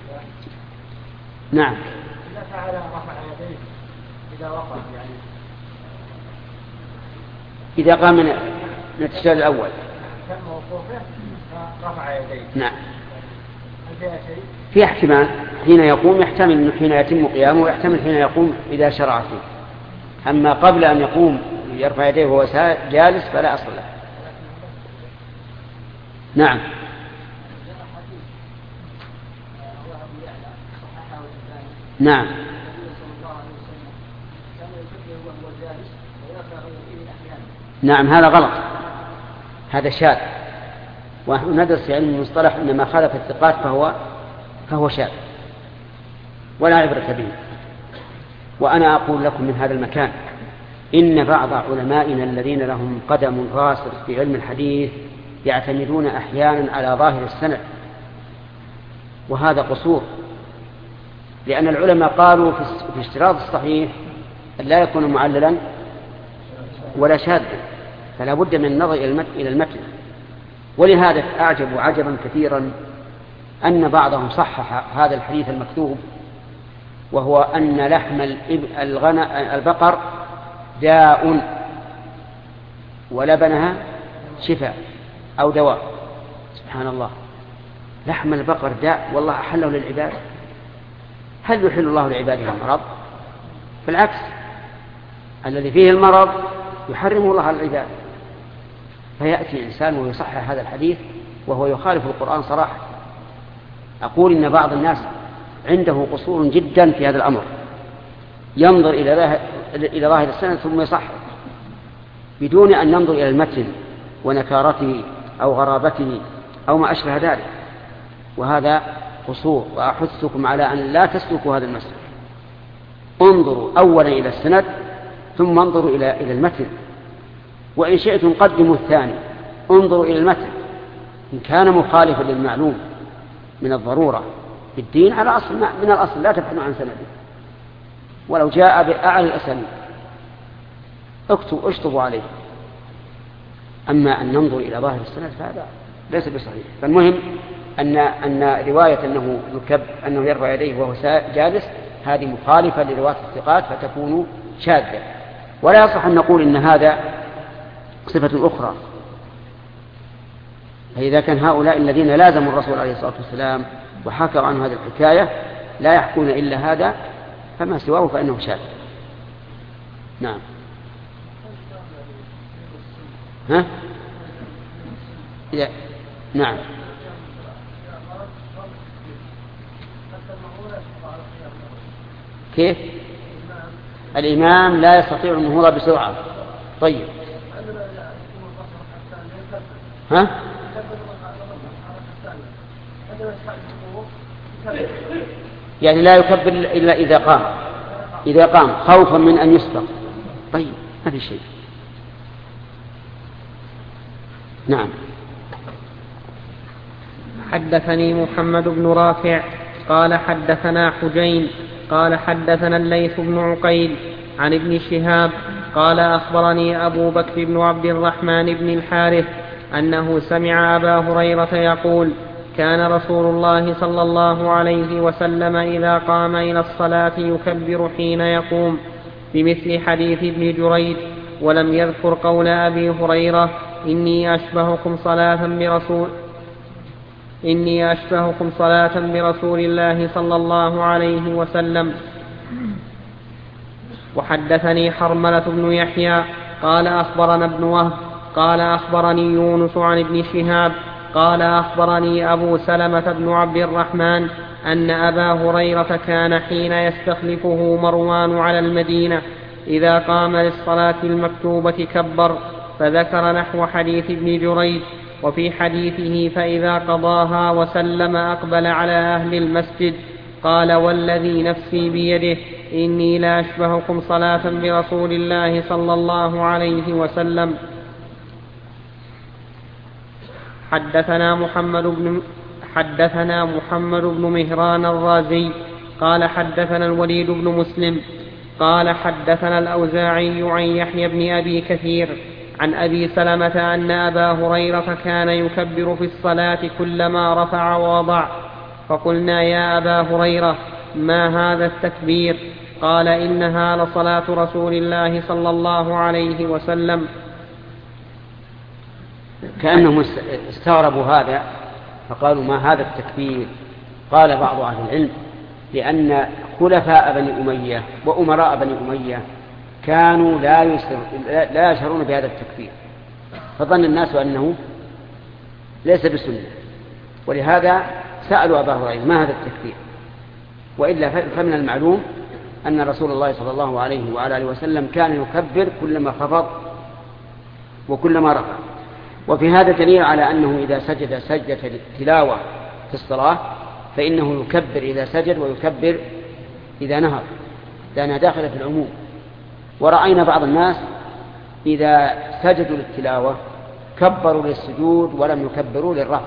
نعم. إذا فعل رفع يديه إذا وقف يعني إذا قام من التشهد الأول كان موقوفه رفع يديه. نعم. هل فيها شيء؟ في احتمال حين يقوم يحتمل أنه حين يتم قيامه ويحتمل حين يقوم إذا شرع فيه. أما قبل أن يقوم يرفع يديه وهو جالس فلا أصل له. نعم. نعم. نعم هذا غلط، هذا شاذ، ونحن ندرس في علم المصطلح أن ما خالف الثقات فهو فهو شاذ ولا عبرة به. وأنا أقول لكم من هذا المكان إن بعض علمائنا الذين لهم قدم راسخ في علم الحديث يعتمدون أحيانا على ظاهر السند، وهذا قصور، لأن العلماء قالوا في اشتراط الصحيح أن لا يكون معللا ولا شاذا، فلا بد من النظر إلى المتن. ولهذا أعجب عجبا كثيرا أن بعضهم صحح هذا الحديث المكتوب، وهو أن لحم البقر داء ولبنها شفاء أو دواء. سبحان الله، لحم البقر داء والله أحله للعباد. هل يحل الله لعباده المرض؟ بالعكس، الذي فيه المرض يحرمه الله على العباد. فيأتي إنسان ويصحح هذا الحديث وهو يخالف القرآن صراحة. أقول إن بعض الناس عنده قصور جدا في هذا الأمر، ينظر إلى ظاهر السند ثم يصحح بدون أن ينظر إلى المتن ونكارته أو غرابته أو ما أشبه ذلك، وهذا قصور. وأحثكم على أن لا تسلكوا هذا المسلك. انظروا أولا إلى السند ثم انظروا إلى إلى المتن، وإن شئتم قدموا الثاني، انظروا إلى المتن. إن كان مخالفا للمعلوم من الضرورة في الدين على أصل من الأصل لا تبحثوا عن سنده، ولو جاء بأعلى الأسانيد اكتبوا اشطبوا عليه. أما أن ننظر إلى ظاهر السند فهذا ليس بصحيح. فالمهم أن أن رواية أنه يكب أنه يرفع يديه وهو جالس هذه مخالفة لرواية الثقات فتكون شاذة، ولا يصح أن نقول إن هذا صفة أخرى. فإذا كان هؤلاء الذين لازموا الرسول عليه الصلاة والسلام وحكوا عن هذه الحكاية لا يحكون إلا هذا، فما سواه فإنه شاذ. نعم. ها؟ إذا نعم. كيف؟ الإمام لا يستطيع النهوض بسرعة. طيب. ها؟ يعني لا يكبر إلا إذا قام، إذا قام خوفا من أن يسبق. طيب ما في شيء. نعم. حدثني محمد بن رافع قال حدثنا حجين قال حدثنا الليث بن عقيل عن ابن شهاب قال أخبرني أبو بكر بن عبد الرحمن بن الحارث أنه سمع أبا هريرة يقول كان رسول الله صلى الله عليه وسلم إذا قام إلى الصلاة يكبر حين يقوم بمثل حديث ابن جريج، ولم يذكر قول أبي هريرة إني أشبهكم صلاة برسول إني أشبهكم صلاة برسول الله صلى الله عليه وسلم. وحدثني حرملة بن يحيى قال أخبرنا ابن وهب قال أخبرني يونس عن ابن شهاب قال أخبرني أبو سلمة بن عبد الرحمن أن أبا هريرة كان حين يستخلفه مروان على المدينة إذا قام للصلاة المكتوبة كبر، فذكر نحو حديث ابن جريج. وفي حديثه فإذا قضاها وسلم أقبل على أهل المسجد قال والذي نفسي بيده إني لا أشبهكم صلاة برسول الله صلى الله عليه وسلم. حدثنا محمد بن حدثنا محمد بن مهران الرازي قال حدثنا الوليد بن مسلم قال حدثنا الأوزاعي عن يحيى بن أبي كثير عن أبي سلمة أن أبا هريرة كان يكبر في الصلاة كلما رفع ووضع، فقلنا يا أبا هريرة ما هذا التكبير؟ قال إنها لصلاة رسول الله صلى الله عليه وسلم. كأنهم استغربوا هذا فقالوا ما هذا التكبير؟ قال بعض أهل العلم لأن خلفاء بني أمية وأمراء بني أمية كانوا لا يسر لا يشعرون بهذا التكبير، فظن الناس أنه ليس بسنة، ولهذا سألوا أبا هريرة ما هذا التكبير؟ وإلا فمن المعلوم أن رسول الله صلى الله عليه وعلى آله وسلم كان يكبر كلما خفض وكلما رفع. وفي هذا دليل على أنه إذا سجد سجدة تلاوة في الصلاة فإنه يكبر إذا سجد ويكبر إذا نهض، لأنها داخلة في العموم. ورأينا بعض الناس إذا سجدوا للتلاوة كبروا للسجود ولم يكبروا للرفع،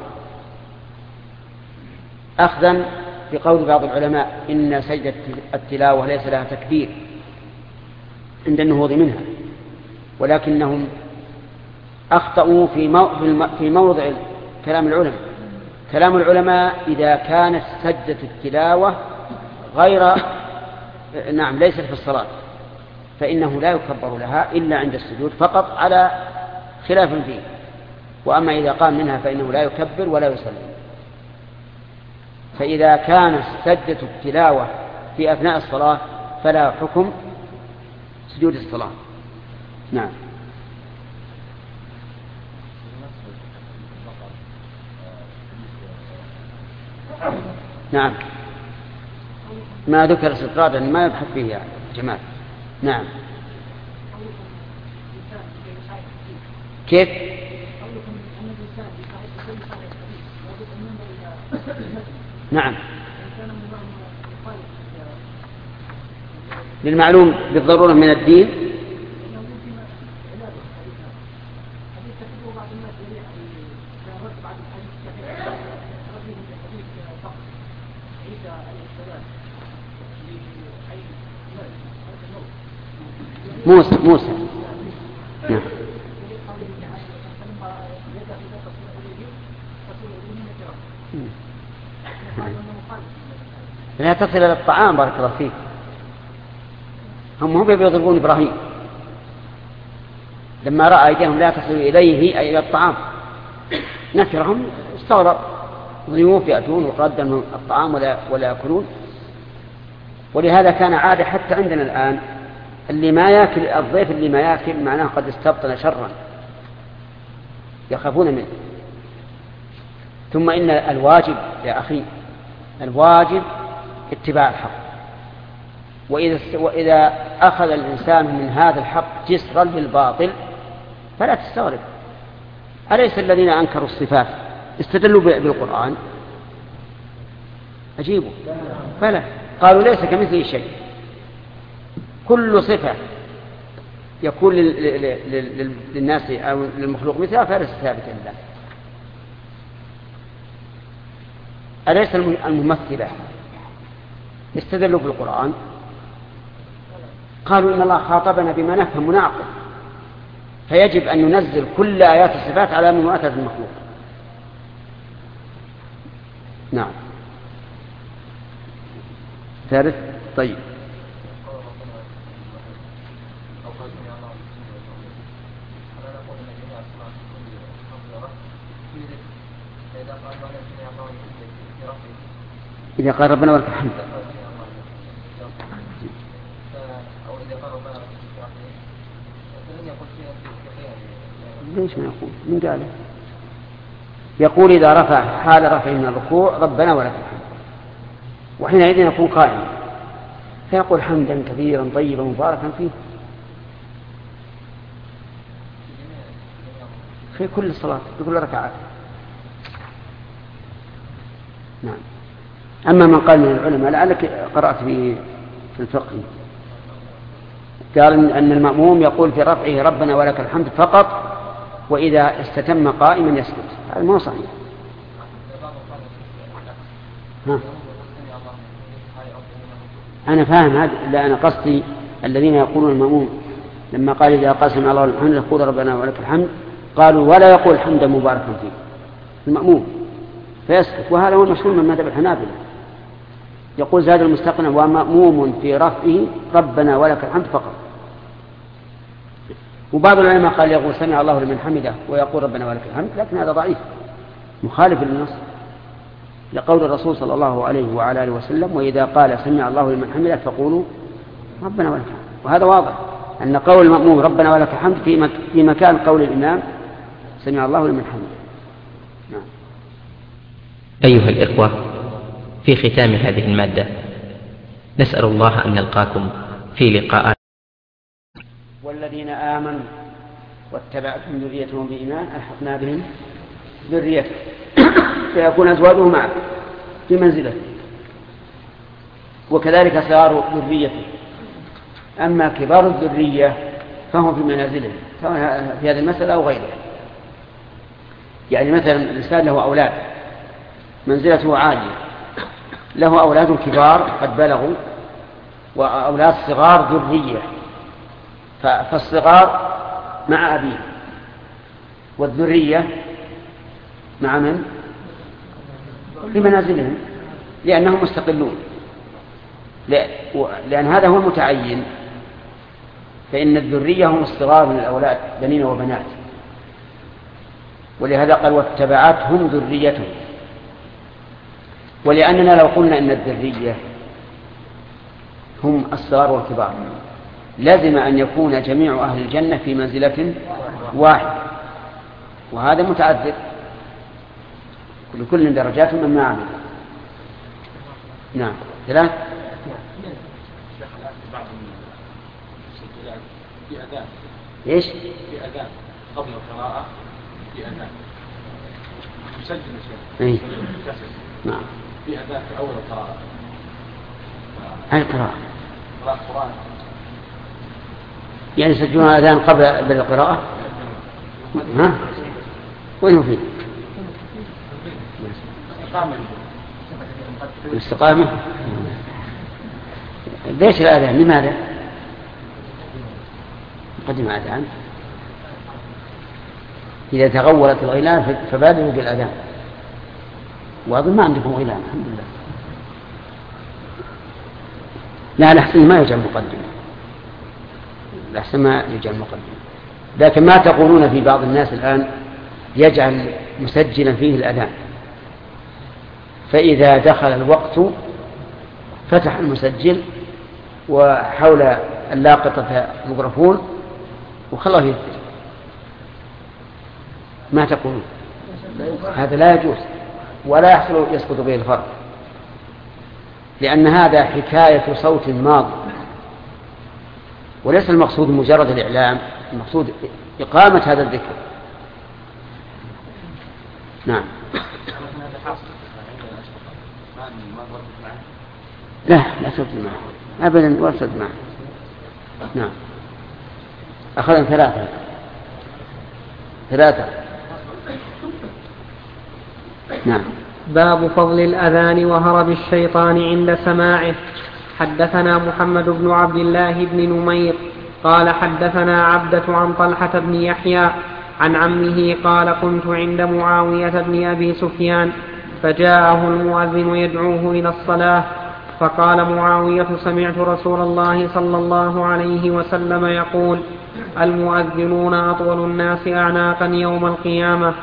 أخذا بقول بعض العلماء إن سجدة التلاوة ليس لها تكبير عند النهوض منها، ولكنهم أخطأوا في موضع كلام العلماء. كلام العلماء إذا كانت سجدة التلاوة غير نعم ليست في الصلاة فإنه لا يكبر لها إلا عند السجود فقط على خلاف فيه، وأما إذا قام منها فإنه لا يكبر ولا يسلم. فإذا كانت سجدة التلاوة في أثناء الصلاة فلا حكم سجود الصلاة. نعم. نعم ما ذكر استطراد ما يبحث فيه يا جمال. نعم كيف؟ نعم للمعلوم بالضرورة من الدين. موسى موسى نعم. لا تصل إلى الطعام بارك الله فيك. هم هم يضربون إبراهيم لما رأى أيديهم لا تصل إليه أي إلى الطعام نكرهم استغرب، ضيوف يأتون وقدموا الطعام ولا ولا يأكلون. ولهذا كان عادة حتى عندنا الآن اللي ما يأكل الضيف اللي ما يأكل معناه قد استبطن شرا يخافون منه. ثم إن الواجب يا أخي الواجب اتباع الحق، وإذا, وإذا أخذ الإنسان من هذا الحق جسرا للباطل فلا تستغرب. أليس الذين أنكروا الصفات استدلوا بالقرآن؟ أجيبوا فلا قالوا ليس كمثله شيء. كل صفة يكون للناس أو للمخلوق مثلها فليس ثابتا لله. أليس الممثلة استدلوا بالقرآن؟ قالوا إن الله خاطبنا بما نفهم ونعقل، فيجب أن ننزل كل آيات الصفات على مماثلة المخلوق. نعم ثالث. طيب إذا قال ربنا ولك الحمد ليش ما يقول؟ من قاله؟ يقول إذا رفع حال رفعه من الركوع ربنا ولك الحمد، وحينئذ يكون قائما فيقول حمدا كثيرا طيبا مباركا فيه في كل الصلاة في كل ركعات. نعم. أما من قال من العلماء لعلك قرأت في في الفقه قال أن المأموم يقول في رفعه ربنا ولك الحمد فقط، وإذا استتم قائما يسجد. هذا مو صحيح. ها. أنا فاهم هذا، لا أنا قصدي الذين يقولون المأموم لما قال إذا قال سمع الله لمن حمده يقول ربنا ولك الحمد، قالوا ولا يقول حمدا مباركا فيه المأموم فيسكت، وهذا هو المشهور من مذهب الحنابلة. يقول زاد المستقنع ومأموم في رفعه ربنا ولك الحمد فقط. وبعض العلماء قال يقول سمع الله لمن حمده ويقول ربنا ولك الحمد، لكن هذا ضعيف مخالف للنص لقول الرسول صلى الله عليه وعلى آله وسلم وإذا قال سمع الله لمن حمده فقولوا ربنا ولك الحمد. وهذا واضح أن قول المأموم ربنا ولك الحمد في مكان قول الإمام سمع الله لمن حمده. نعم. أيها الإخوة، في ختام هذه المادة نسأل الله أن نلقاكم في لقاءات. والذين آمنوا واتبعتهم ذريتهم بإيمان ألحقنا بهم ذريتهم فيكون أزواجه معه في منزله، وكذلك صغار ذريته. أما كبار الذرية فهم في منازلهم سواء في هذه المسألة أو غيرها. يعني مثلا الإنسان له أولاد منزلته عالية، له أولاد كبار قد بلغوا وأولاد صغار ذرية، فالصغار مع أبيه والذرية مع من؟ في منازلهم لأنهم مستقلون، لأن هذا هو المتعين، فإن الذرية هم الصغار من الأولاد بنين وبنات، ولهذا قال واتبعتهم ذريتهم. ولأننا لو قلنا أن الذرية هم الصغار والكبار لازم أن يكون جميع أهل الجنة في منزلة واحدة، وهذا متعذر، لكل درجات مما عمل. نعم. ثلاث في أذان. إيش؟ في أذان قبل القراءة، في أذان يسجل الشيء. إيه. نعم. في أذان في أول القراءة. هاي قراءة. قراءة قرآن. يعني يسجلون أذان قبل القراءة. ها؟ وين هو فيه؟ الاستقامة. ليش الأذان؟ لماذا؟ قدم أذان. إذا تغولت الغيلان فبادروا بالأذان. وأظن ما عندكم غيلان الحمد لله. لا الأحسن ما يجعل مقدمة، الأحسن ما يجعل مقدمة. لكن ما تقولون في بعض الناس الآن يجعل مسجلا فيه الأذان، فإذا دخل الوقت فتح المسجل وحول اللاقطة ميكروفون وخلاه يذكر. ما تقولون؟ هذا لا يجوز ولا يحصل يسقط به الفرق، لأن هذا حكاية صوت ماضي، وليس المقصود مجرد الإعلام، المقصود إقامة هذا الذكر. نعم. لا لا ترد معه أبدا، ولا ترد معه. نعم. أخذنا ثلاثة ثلاثة نعم. باب فضل الأذان وهرب الشيطان عند سماعه. حدثنا محمد بن عبد الله بن نمير قال حدثنا عبدة عن طلحة بن يحيى عن عمه قال كنت عند معاوية بن أبي سفيان فجاءه المؤذن يدعوه إلى الصلاة، فقال معاوية سمعت رسول الله صلى الله عليه وسلم يقول المؤذنون أطول الناس أعناقا يوم القيامة.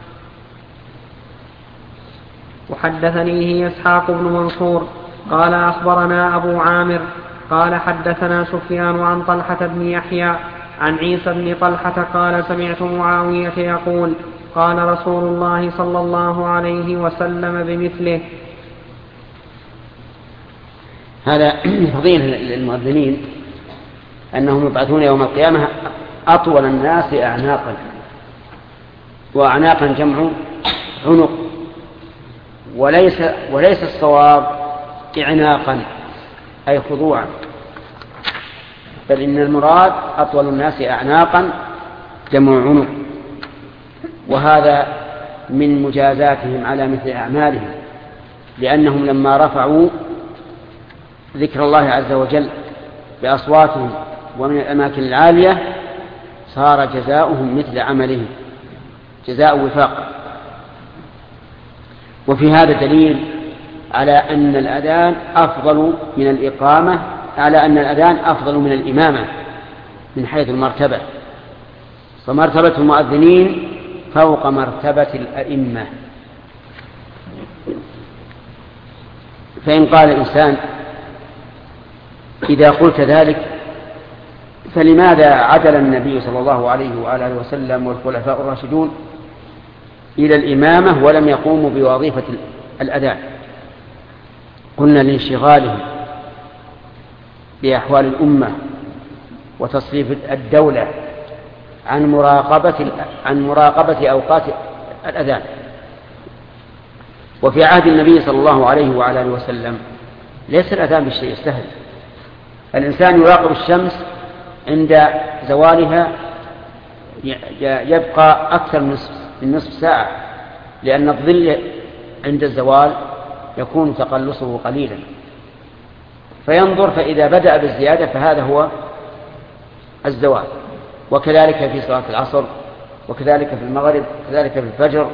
وحدثنيه إسحاق بن منصور قال أخبرنا أبو عامر قال حدثنا سفيان عن طلحة بن يحيى عن عيسى بن طلحة قال سمعت معاوية يقول قال رسول الله صلى الله عليه وسلم بمثله. هذا فضيلة للمؤذنين أنهم يبعثون يوم القيامة أطول الناس أعناقا، وأعناقا جمع عنق، وليس, وليس الصواب إعناقا أي خضوعا، بل إن المراد أطول الناس أعناقا جمع عنق، وهذا من مجازاتهم على مثل أعمالهم، لأنهم لما رفعوا ذكر الله عز وجل بأصواتهم ومن الأماكن العالية صار جزاؤهم مثل عملهم، جزاء وفاق. وفي هذا دليل على أن الأذان أفضل من الإقامة، على أن الأذان أفضل من الإمامة من حيث المرتبة، فمرتبة المؤذنين فوق مرتبة الأئمة. فإن قال الإنسان إذا قلت ذلك فلماذا عدل النبي صلى الله عليه وآله وسلم والخلفاء الراشدون إلى الإمامة ولم يقوموا بوظيفة الأذان؟ قلنا لانشغالهم بأحوال الأمة وتصريف الدولة عن مراقبة عن مراقبة أوقات الأذان. وفي عهد النبي صلى الله عليه وعلى آله وسلم ليس الأذان بالشيء السهل. الإنسان يراقب الشمس عند زوالها يبقى أكثر من نصف ساعة، لأن الظل عند الزوال يكون تقلصه قليلا، فينظر فإذا بدأ بالزيادة فهذا هو الزوال. وكذلك في صلاة العصر، وكذلك في المغرب، وكذلك في الفجر.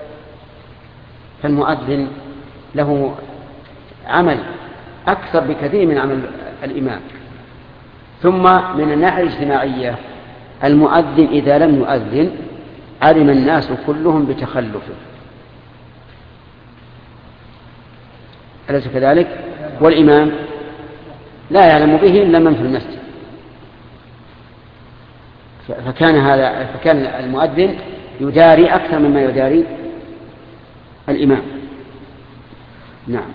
فالمؤذن له عمل أكثر بكثير من عمل الإمام. ثم من الناحية الاجتماعية المؤذن إذا لم يؤذن علم الناس كلهم بتخلفه، أليس كذلك؟ والإمام لا يعلم به إلا من في المسجد. فكان هذا فكان المؤذن يداري أكثر مما يداري الإمام. نعم.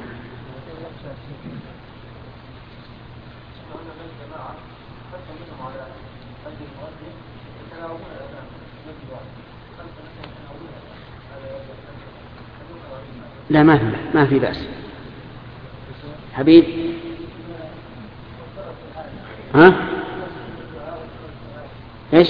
لا ما في ما في بأس حبيب. ها ايش؟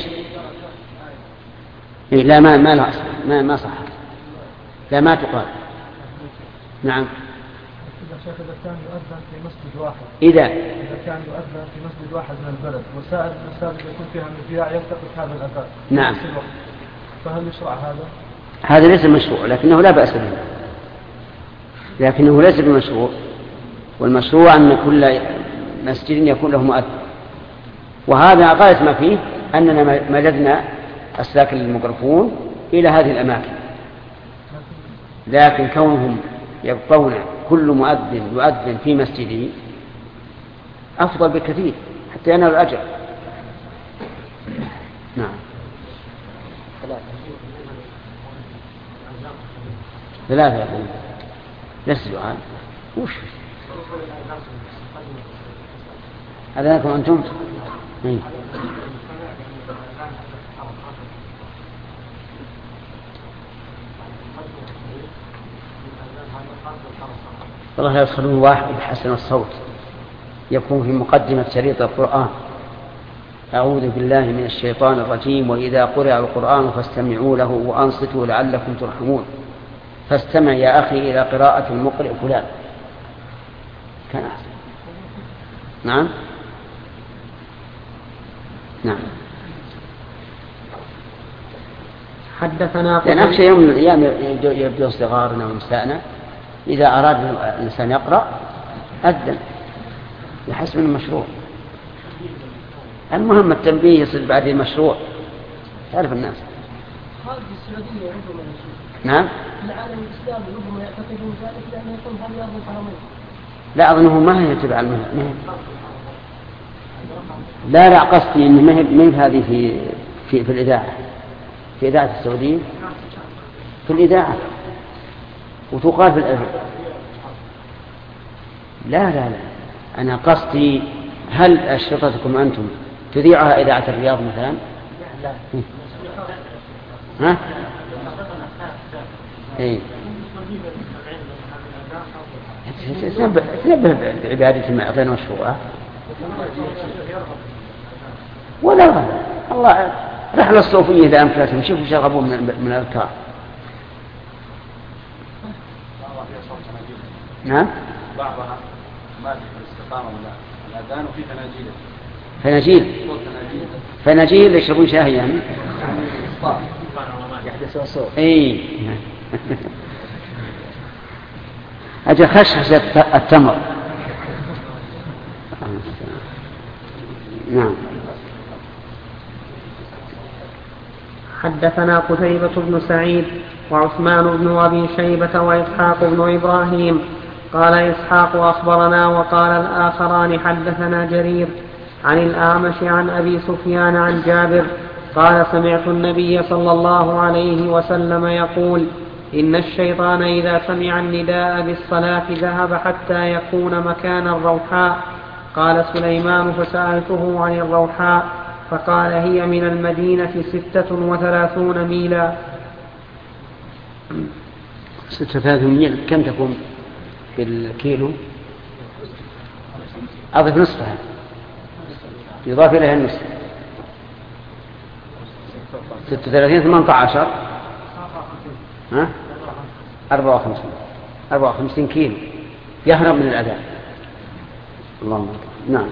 إيه لا ما ما لا أصل، ما ما صح، لا ما تقال. نعم. إذا كان يؤذن في مسجد واحد إذا إذا كان يؤذن في مسجد واحد من البلد وسائر المساجد يكون فيها المذياع يلتقط هذا الأذان، نعم، فهل يشرع هذا؟ هذا ليس مشروع، لكنه لا بأس به، لكنه ليس بمشروع. والمشروع أن كل مسجد يكون له مؤذن، وهذا غاية ما فيه أننا مددنا أسلاك الميكروفون إلى هذه الأماكن. لكن كونهم يبقون كل مؤذن يؤذن في مسجده أفضل بكثير حتى ينال الأجر. نعم. ثلاثة ثلاثة ليس سؤال. وش هذا لكم أنتم؟ إيه؟ والله يدخلون واحد بحسن الصوت يكون في مقدمة شريط القرآن: أعوذ بالله من الشيطان الرجيم، وإذا قرأ القرآن فاستمعوا له وأنصتوا لعلكم ترحمون. فاستمع يا أخي إلى قراءة المقرئ فلان. كان أحسن. نعم نعم. حدثنا يعني أخشى يوم من الأيام يبدو صغارنا ونسائنا إذا أراد الإنسان يقرأ أذن يحسب من المشروع. المهم التنبيه يصير بعد المشروع، تعرف الناس. خارج السعودية ربما نعم. العالم الإسلامي ربما يعتقدون ذلك لأنه يكون هذا رياض الحرمين. لا أظنه ما هي تبع المهم. لا لا قصدي إن ما هي ما هي هذه في في في الإذاعة، في إذاعة السعودية، في الإذاعة وتقال في الأذان. لا لا لا أنا قصدي هل أشرطتكم أنتم تذيعها إذاعة الرياض مثلا؟ لا. ها؟ إيه. تنبه بعبادة ما أعطينا مشروعة ولا غير الله. رحلة الصوفية إذا أمكنتهم شوفوا شغبوا من من الأذكار. نعم. بعضها ما في الاستقامة من الأذان وفي تناجيله. فناجيل فناجيل يشربون شاهي يعني يحدث صوت اي أجل خشخشة التمر. نعم. حدثنا قتيبة بن سعيد وعثمان بن أبي شيبة وإسحاق بن إبراهيم. قال إسحاق أخبرنا وقال الآخران حدثنا جرير عن الأعمش عن أبي سفيان عن جابر قال سمعت النبي صلى الله عليه وسلم يقول إن الشيطان إذا سمع النداء بالصلاة ذهب حتى يكون مكان الروحاء. قال سليمان فسألته عن الروحاء فقال هي من المدينة ستة وثلاثون ميلا. ستة وثلاثون ميل كم تكون بالكيلو؟ أضف نصفها يضاف إليها النصف. ستة وثلاثين ثمانية عشر ها أربعة وخمسين أربعة وخمسين كيلو يهرب من الأذان. اللهم نعم.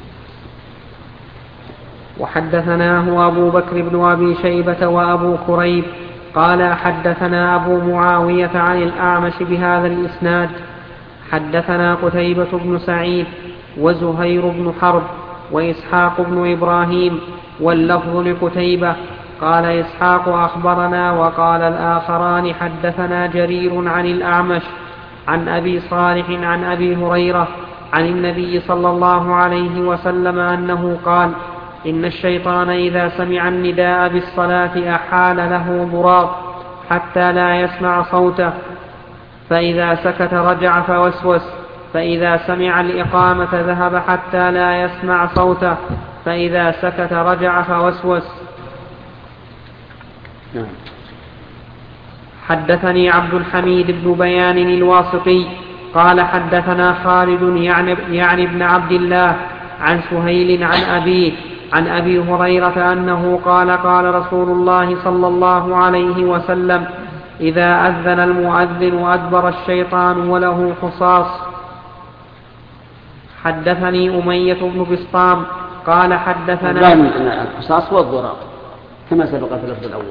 وحدثناه أبو بكر بن أبي شيبة وأبو كريب قال حدثنا أبو معاوية عن الأعمش بهذا الإسناد. حدثنا قتيبة بن سعيد وزهير بن حرب وإسحاق بن إبراهيم واللفظ لقتيبة. قال إسحاق أخبرنا وقال الآخران حدثنا جرير عن الأعمش عن أبي صالح عن أبي هريرة عن النبي صلى الله عليه وسلم أنه قال إن الشيطان إذا سمع النداء بالصلاة أحال له ضراط حتى لا يسمع صوته فإذا سكت رجع فوسوس فإذا سمع الإقامة ذهب حتى لا يسمع صوته فإذا سكت رجع فوسوس. حدثني عبد الحميد بن بيان الواسطي قال حدثنا خالد يعني, يعني ابن عبد الله عن سهيل عن أبيه عن أبي هريرة أنه قال قال رسول الله صلى الله عليه وسلم إذا أذن المؤذن أدبر الشيطان وله حصاص. حدثني أمية بن بسطام قال حدثنا الحصاص والضراب كما سبق في اللفظ الأول.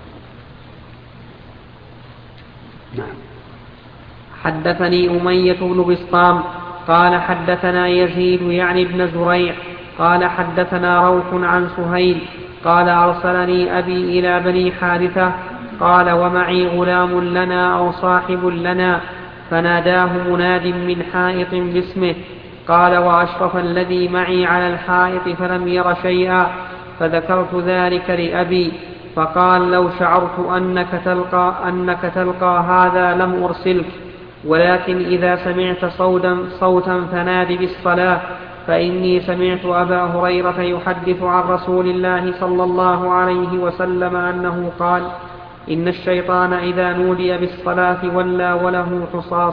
نعم. حدثني أمية بن بسطام قال حدثنا يزيد يعني ابن زريع قال حدثنا روح عن سهيل قال أرسلني أبي إلى بني حارثة قال ومعي غلام لنا أو صاحب لنا فناداه مناد من حائط باسمه قال وأشرف الذي معي على الحائط فلم ير شيئا فذكرت ذلك لأبي فقال لو شعرت أنك تلقى, أنك تلقى هذا لم أرسلك ولكن إذا سمعت صوتا, صوتا فنادي بالصلاة فإني سمعت أبا هريرة يحدث عن رسول الله صلى الله عليه وسلم أنه قال إن الشيطان إذا نودي بالصلاة ولى وله حصاص.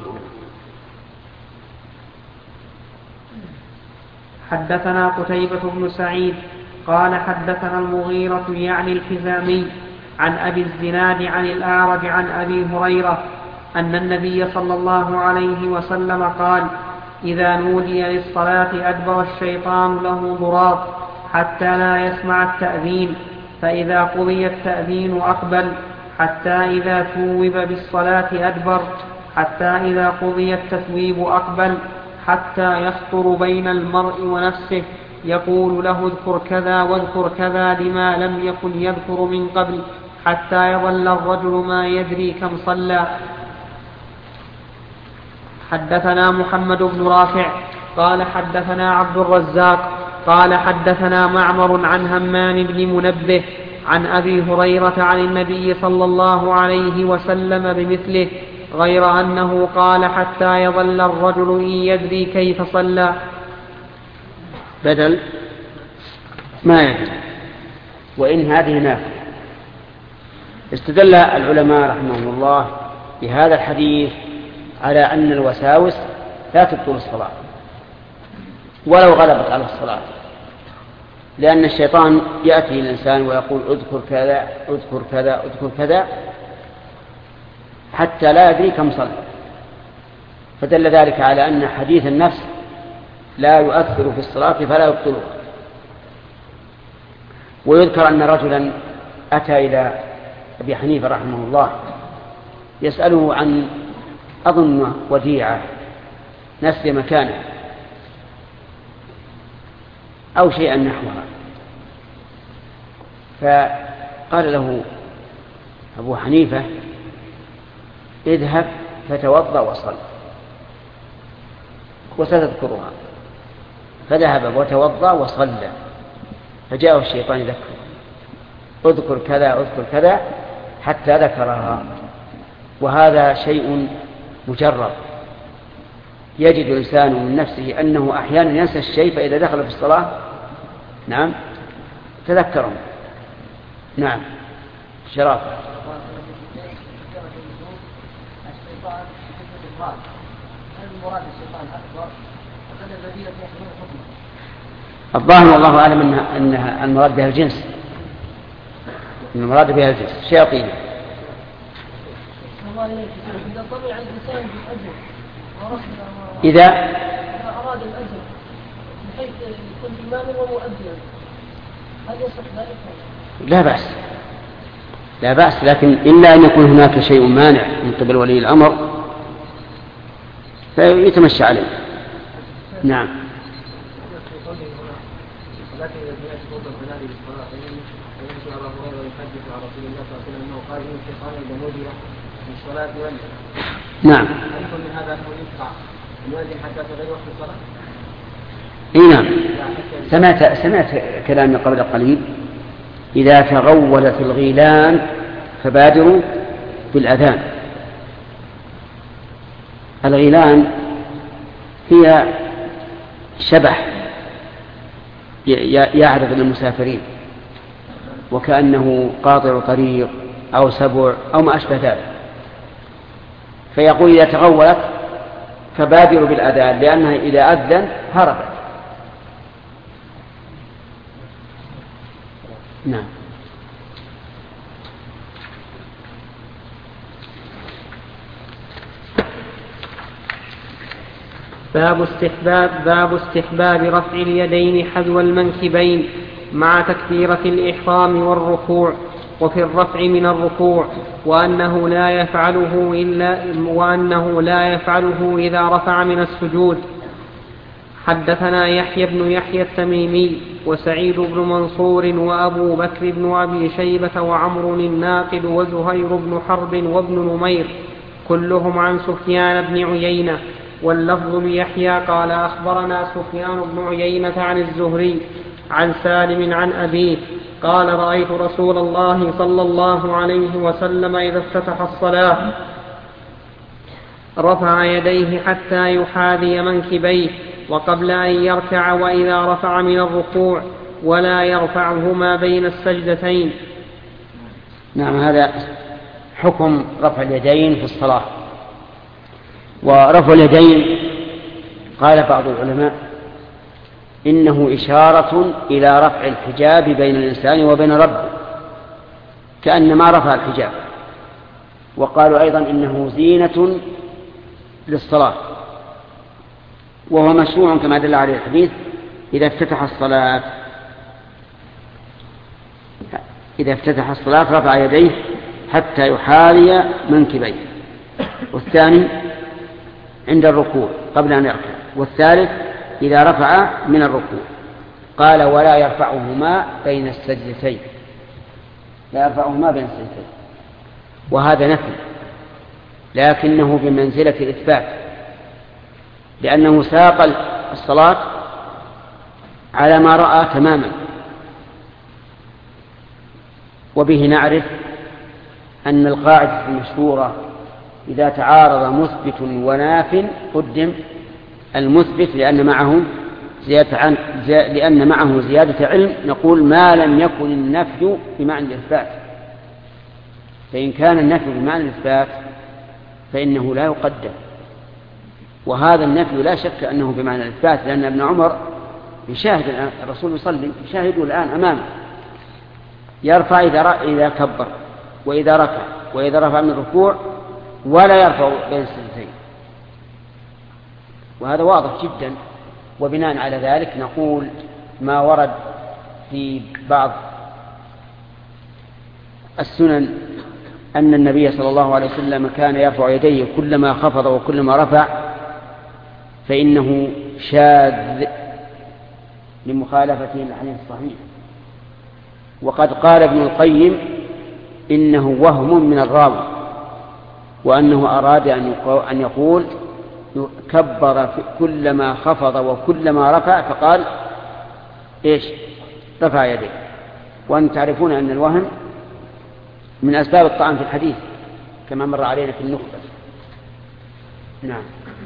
حدثنا قتيبة بن سعيد قال حدثنا المغيرة يعني الحزامي عن أبي الزناد عن الأعرج عن أبي هريرة أن النبي صلى الله عليه وسلم قال إذا نودي للصلاة أدبر الشيطان له ضراط حتى لا يسمع التأذين فإذا قضي التأذين أقبل حتى إذا ثوب بالصلاة أدبر حتى إذا قضي التثويب أقبل حتى يخطر بين المرء ونفسه يقول له اذكر كذا واذكر كذا لما لم يكن يذكر من قبل حتى يظل الرجل ما يدري كم صلى. حدثنا محمد بن رافع قال حدثنا عبد الرزاق قال حدثنا معمر عن همام بن منبه عن أبي هريرة عن النبي صلى الله عليه وسلم بمثله غير أنه قال حتى يظل الرجل إن يدري كيف صلى بدل ما يدري وإن هذه نافلة. استدل العلماء رحمهم الله بهذا الحديث على أن الوساوس لا تبطل الصلاة ولو غلبت على الصلاة لأن الشيطان يأتي الإنسان ويقول اذكر كذا اذكر كذا اذكر كذا حتى لا يدري كم صلى. فدل ذلك على أن حديث النفس لا يؤثر في الصلاة فلا يبطلها ويذكر أن رجلا أتى إلى أبي حنيفة رحمه الله يسأله عن أظن وديعة نسي مكانه أو شيئا نحوها، فقال له أبو حنيفة اذهب فتوضأ وصل وستذكرها. فذهب وتوضأ وصلى، فجاءه الشيطان يذكره اذكر كذا اذكر كذا حتى ذكرها. وهذا شيء مجرب، يجد الإنسان من نفسه أنه أحيانا ينسى الشيء، فإذا دخل في الصلاة نعم تذكره. نعم شرافة. الظاهر والله أعلم أنها, أنها المراد بها الجنس، المراد بها الجنس شياطين. إذا أراد الأجر بحيث يكون إماما ومؤذنا هل يصح ذلك؟ لا بأس لا بأس، لكن إلا أن يكون هناك شيء مانع من قبل ولي الأمر فيتمشى عليه. نعم. نعم. اي نعم. سمعت سمعت كلامي قبل قليل: إذا تغولت الغيلان فبادروا بالأذان. الغيلان هي شبح يعرض للمسافرين وكأنه قاطع طريق أو سبع أو ما أشبه ذلك، فيقول إذا تغولت فبادروا بالأذان لأنها إذا أذن هربت. نعم. باب استحباب باب استحباب رفع اليدين حذو المنكبين مع تكبيرة الإحرام والركوع، وفي الرفع من الركوع، وأنه لا يفعله إلا وأنه لا يفعله إذا رفع من السجود. حدثنا يحيى بن يحيى التميمي وسعيد بن منصور وأبو بكر بن أبي شيبة وعمر الناقد وزهير بن حرب وابن نمير كلهم عن سفيان بن عيينة، واللفظ ليحيى قال أخبرنا سفيان بن عيينة عن الزهري عن سالم عن أبيه قال رأيت رسول الله صلى الله عليه وسلم إذا افتتح الصلاة رفع يديه حتى يحاذي منكبيه وقبل أن يركع، وإذا رفع من الركوع ولا يرفعهما بين السجدتين. نعم. هذا حكم رفع اليدين في الصلاة. ورفع اليدين قال بعض العلماء إنه إشارة إلى رفع الحجاب بين الإنسان وبين ربه كأنما رفع الحجاب. وقالوا أيضا إنه زينة للصلاة، وهو مشروع كما دل عليه الحديث: إذا افتتح الصلاة إذا افتتح الصلاة رفع يديه حتى يحاذي منكبيه، والثاني عند الركوع قبل أن يركع، والثالث إذا رفع من الركوع. قال ولا يرفعهما بين السجدتين، لا يرفعهما بين السجدتين. وهذا نفي لكنه بمنزلة الإثبات، لأنه ساق الصلاة على ما رأى تماما. وبه نعرف أن القاعدة المشهورة إذا تعارض مثبت وناف قدم المثبت لأن معه زيادة عن لأن معه زيادة علم، نقول ما لم يكن النفي بمعنى الإثبات. فإن كان النفي بمعنى الإثبات فإنه لا يقدم، وهذا النفي لا شك أنه بمعنى الإثبات، لأن ابن عمر يشاهد الرسول يصلي، يشاهده الآن أمامه، يرفع إذا كبر وإذا ركع وإذا رفع من الركوع، ولا يرفع بين السجدتين، وهذا واضح جدا. وبناء على ذلك نقول ما ورد في بعض السنن أن النبي صلى الله عليه وسلم كان يرفع يديه كلما خفض وكلما رفع، فإنه شاذ لمخالفته للحديث الصحيح. وقد قال ابن القيم إنه وهم من الراوي، وأنه أراد أن يقول كبر كلما خفض وكلما رفع، فقال إيش؟ رفع يديه. وأن تعرفون أن الوهم من أسباب الطعن في الحديث كما مر علينا في النخبة. نعم.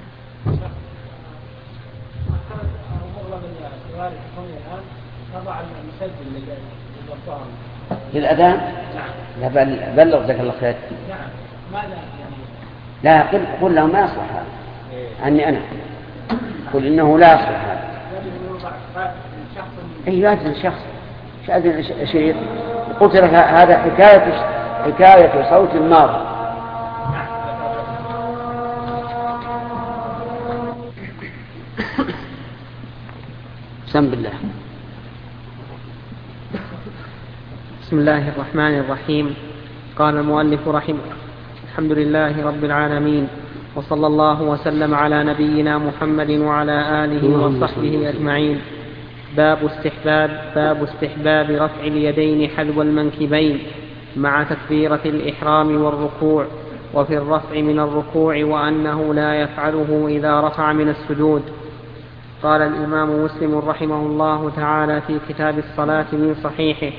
للأذان؟ لا بلغ ذاك الله خير. لا قل, قل له ما يصلح هذا عني أنا، قل إنه لا يصلح هذا. أي يأذن شخص يأذن شريط. قلت لك هذا حكاية حكاية صوت ماضي. بسم بالله. بسم الله الرحمن الرحيم. قال المؤلف رحمه الحمد لله رب العالمين، وصلى الله وسلم على نبينا محمد وعلى آله وصحبه أجمعين. باب استحباب باب استحباب رفع اليدين حذو المنكبين مع تكبيرة الإحرام والركوع، وفي الرفع من الركوع وأنه لا يفعله إذا رفع من السجود. قال الإمام مسلم رحمه الله تعالى في كتاب الصلاة من صحيحه: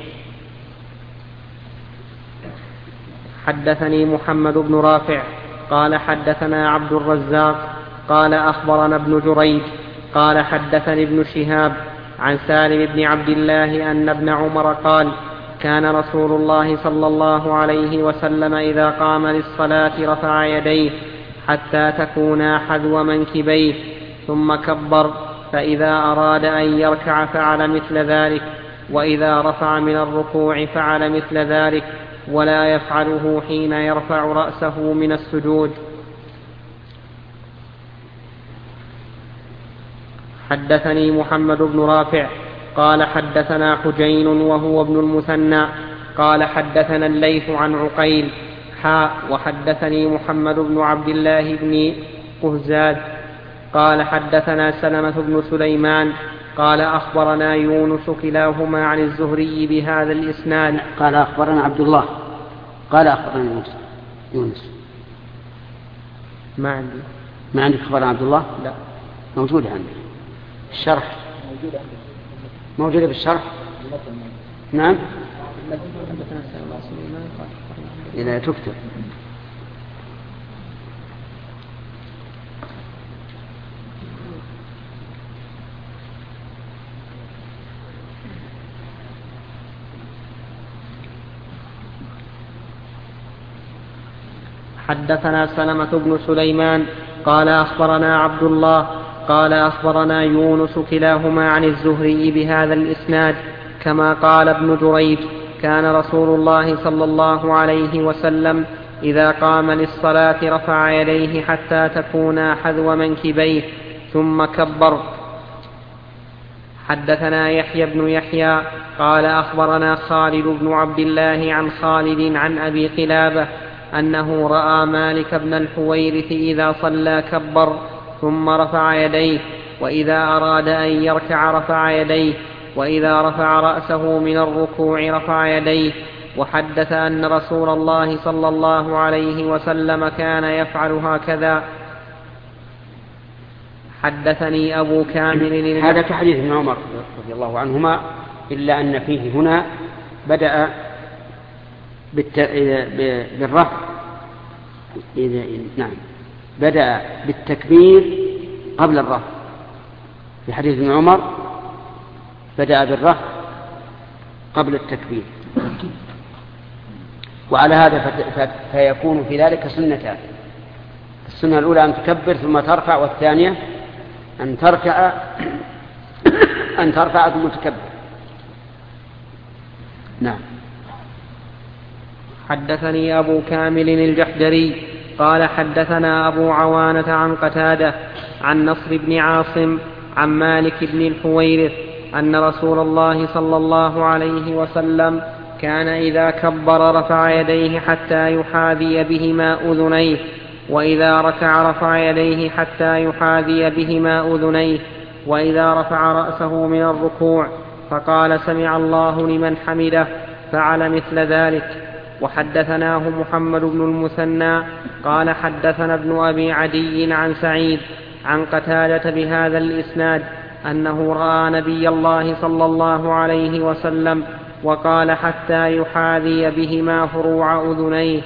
حدثني محمد بن رافع قال حدثنا عبد الرزاق قال أخبرنا ابن جريج قال حدثني ابن شهاب عن سالم بن عبد الله أن ابن عمر قال: كان رسول الله صلى الله عليه وسلم إذا قام للصلاة رفع يديه حتى تكونا حذو منكبيه ثم كبر، فإذا أراد أن يركع فعل مثل ذلك، وإذا رفع من الركوع فعل مثل ذلك، ولا يفعله حين يرفع رأسه من السجود. حدثني محمد بن رافع قال حدثنا حجين وهو ابن المثنى قال حدثنا الليث عن عقيل حاء وحدثني محمد بن عبد الله بن قهزاد قال حدثنا سلمة بن سليمان قال أخبرنا يونس كلاهما عن الزهري بهذا الإسناد. قال أخبرنا عبد الله قال أخبرنا يونس يونس ما عندي ما عندك أخبرنا عبد الله؟ لا موجودة عندي الشرح موجودة بالشرح. نعم إذا تكتب. حدثنا سلمة بن سليمان قال أخبرنا عبد الله قال أخبرنا يونس كلاهما عن الزهري بهذا الإسناد كما قال ابن جريج: كان رسول الله صلى الله عليه وسلم إذا قام للصلاة رفع يديه حتى تكونا حذو منكبيه ثم كبر. حدثنا يحيى بن يحيى قال أخبرنا خالد بن عبد الله عن خالد عن أبي قلابة أنه رأى مالك بن الحويرث إذا صلى كبر ثم رفع يديه، وإذا أراد أن يركع رفع يديه، وإذا رفع رأسه من الركوع رفع يديه. وحدث أن رسول الله صلى الله عليه وسلم كان يفعل هكذا. حدثني أبو كامل. هذا كحديث ابن عمر رضي الله عنهما، إلا أن فيه هنا بدأ بالرفع نعم بدأ بالتكبير قبل الرفع. في حديث ابن عمر بدأ بالرفع قبل التكبير، وعلى هذا فيكون في ذلك سنتان: السنة الأولى أن تكبر ثم ترفع، والثانية أن تركع أن ترفع ثم تكبر. نعم. حدثني أبو كامل الجحدري قال حدثنا أبو عوانة عن قتادة عن نصر بن عاصم عن مالك بن الحويرث أن رسول الله صلى الله عليه وسلم كان إذا كبر رفع يديه حتى يحاذي بهما أذنيه، وإذا ركع رفع يديه حتى يحاذي بهما أذنيه، وإذا رفع رأسه من الركوع فقال سمع الله لمن حمده فعل مثل ذلك. وحدثناه محمد بن المثنى قال حدثنا ابن أبي عدي عن سعيد عن قتادة بهذا الإسناد أنه رأى نبي الله صلى الله عليه وسلم وقال حتى يحاذي بهما فروع أذنيه.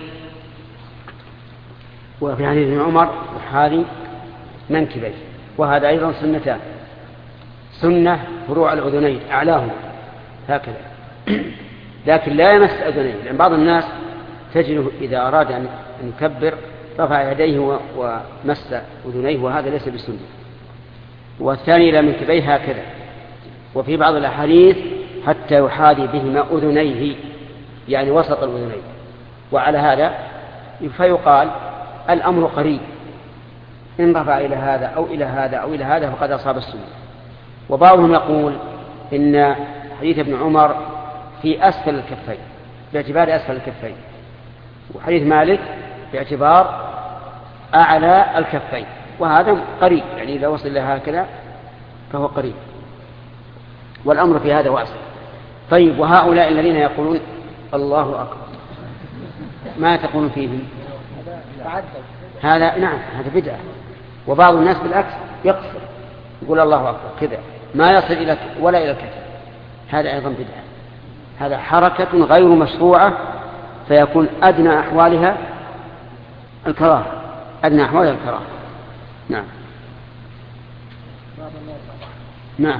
وفي حديث ابن عمر يحاذي منكبيه، وهذا أيضا سنتان: سنة فروع الأذنين أعلاهما هكذا، لكن لا يمس أذنيه، لأن بعض الناس تجده إذا أراد أن يكبر رفع يديه ومس أذنيه، وهذا ليس بسنة. والثاني إلى منكبيه هكذا. وفي بعض الأحاديث حتى يحاذي بهما أذنيه، يعني وسط الأذنين. وعلى هذا فيقال الأمر قريب، إن رفع إلى هذا أو إلى هذا أو إلى هذا فقد أصاب السنة. وبعضهم يقول إن حديث ابن عمر في أسفل الكفين باعتبار أسفل الكفين، وحديث مالك باعتبار أعلى الكفين، وهذا قريب، يعني إذا وصل إلى هكذا فهو قريب، والأمر في هذا واسع. طيب، وهؤلاء الذين يقولون الله أكبر ما تقولون فيهم؟ هذا نعم هذا بدعة. وبعض الناس بالعكس يقصر يقول الله أكبر كذا ما يصل إلى ولا إلى الكتف، هذا أيضا بدعة. هذا حركة غير مشروعة، فيكون أدنى أحوالها الكراهة، أدنى أحوالها الكراهة. نعم نعم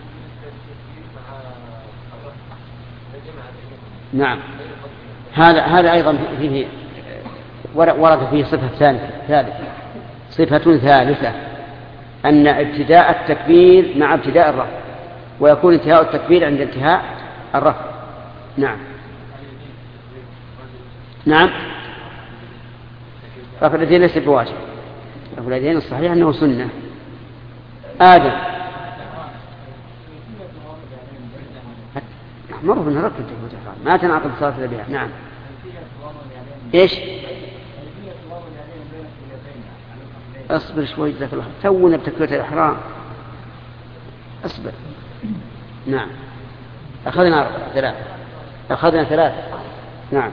نعم هذا هذا أيضا فيه ورد فيه صفة ثالثة ثالثة صفة ثالثة أن ابتداء التكبير مع ابتداء الرفع، ويكون انتهاء التكبير عند انتهاء الرفع. نعم نعم رفع اليدين ليس بواجب، رفع اليدين الصحيح أنه سنة. آدم مروا بنا ركن ما تنعقد الصلاة بها. نعم إيش؟ أصبر شوي ذاك الله، تونا بتكبيرة الإحرام، أصبر. نعم أخذنا ثلاثة أخذنا ثلاثة نعم.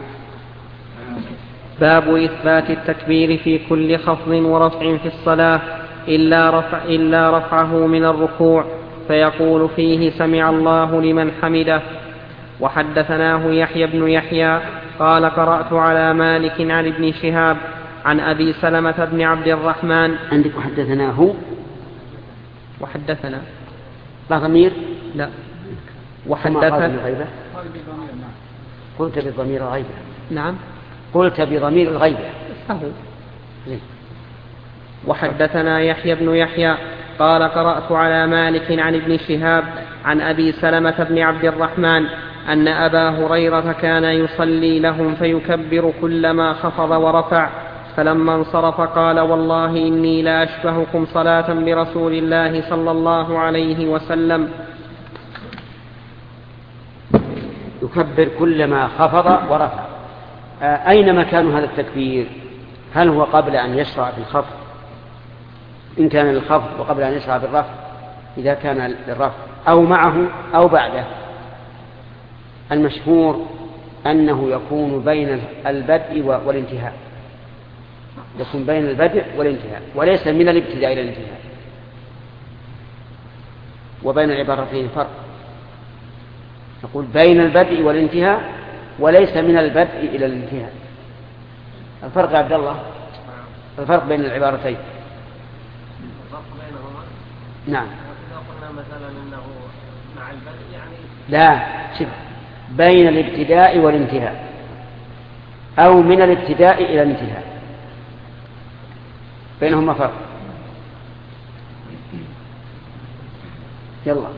باب إثبات التكبير في كل خفض ورفع في الصلاة إلا, رفع إلا رفعه من الركوع، فيقول فيه سمع الله لمن حمده. وحدثناه يحيى بن يحيى قال قرأت على مالك عن ابن شهاب عن أبي سلمة بن عبد الرحمن. عندك وحدثناه وحدثنا لا ضمير؟ لا. وحدثنا قلت بضمير الغيبة. نعم قلت بضمير الغيبة. وحدثنا يحيى بن يحيى قال قرأت على مالك عن ابن شهاب عن أبي سلمة بن عبد الرحمن أن أبا هريرة كان يصلي لهم فيكبر كلما خفض ورفع، فلما انصرف قال والله إني لا أشبهكم صلاة برسول الله صلى الله عليه وسلم. يكبر كلما خفض ورفع. أين مكان هذا التكبير؟ هل هو قبل أن يشرع في الخفض إن كان للخفض، وقبل أن يشرع بالرفع إذا كان للرفع، أو معه أو بعده؟ المشهور أنه يكون بين البدء والانتهاء، يكون بين البدء والانتهاء، وليس من الابتداء إلى الانتهاء. وبين العبارتين فرق، نقول بين البدء والانتهاء وليس من البدء إلى الانتهاء. الفرق يا عبد الله، الفرق بين العبارتين. نعم لا، شوف، بين الابتداء والانتهاء أو من الابتداء إلى الانتهاء، بينهما فرق. يلا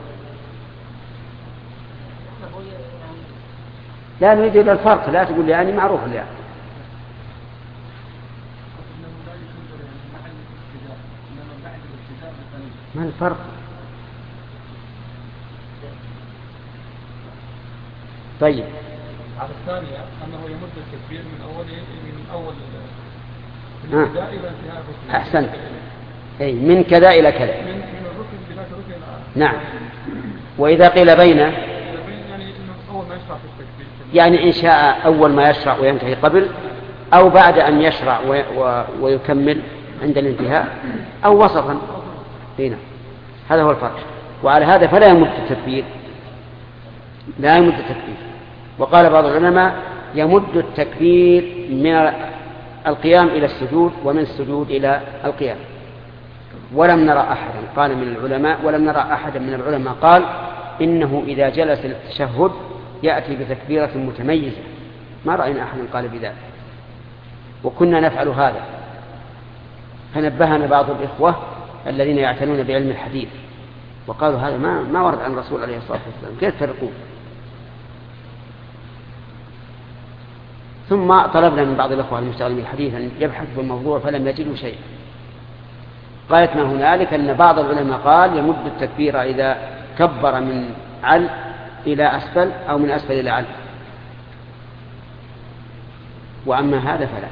لا نريد إلى الفرق، لا تقول يعني معروف يعني. ما الفرق؟ طيب على الثانية أنه يمد التكبير من أول من أول من آه. الابتداء إلى انتهاء الركن. أحسنت. أي من كذا إلى كذا. من من الركن بذاك الركن. نعم. وإذا قيل بين يعني إنه أول ما يشرع في التكبير. يعني إن شاء أول ما يشرع وينتهي قبل، أو بعد أن يشرع و... و... ويكمل عند الانتهاء، أو وسطا. هنا هذا هو الفرق. وعلى هذا فلا يمد التكبير، لا يمد التكبير. وقال بعض العلماء يمد التكبير من القيام إلى السجود ومن السجود إلى القيام. ولم نرى أحدا قال من العلماء ولم نرى أحدا من العلماء قال إنه إذا جلس للتشهد يأتي بتكبيرة متميزة. ما رأينا أحدا قال بذلك، وكنا نفعل هذا. فنبهنا بعض الإخوة الذين يعتنون بعلم الحديث وقالوا هذا ما ما ورد عن الرسول عليه الصلاة والسلام، كيف تفرقون؟ ثم طلبنا من بعض الأخوة المشتغلين بالحديث أن يبحث بالموضوع فلم يجدوا شيئا. قالت ما هنالك أن بعض العلماء قال يمد التكبير إذا كبر من عل إلى أسفل أو من أسفل إلى عل، وأما هذا فلا.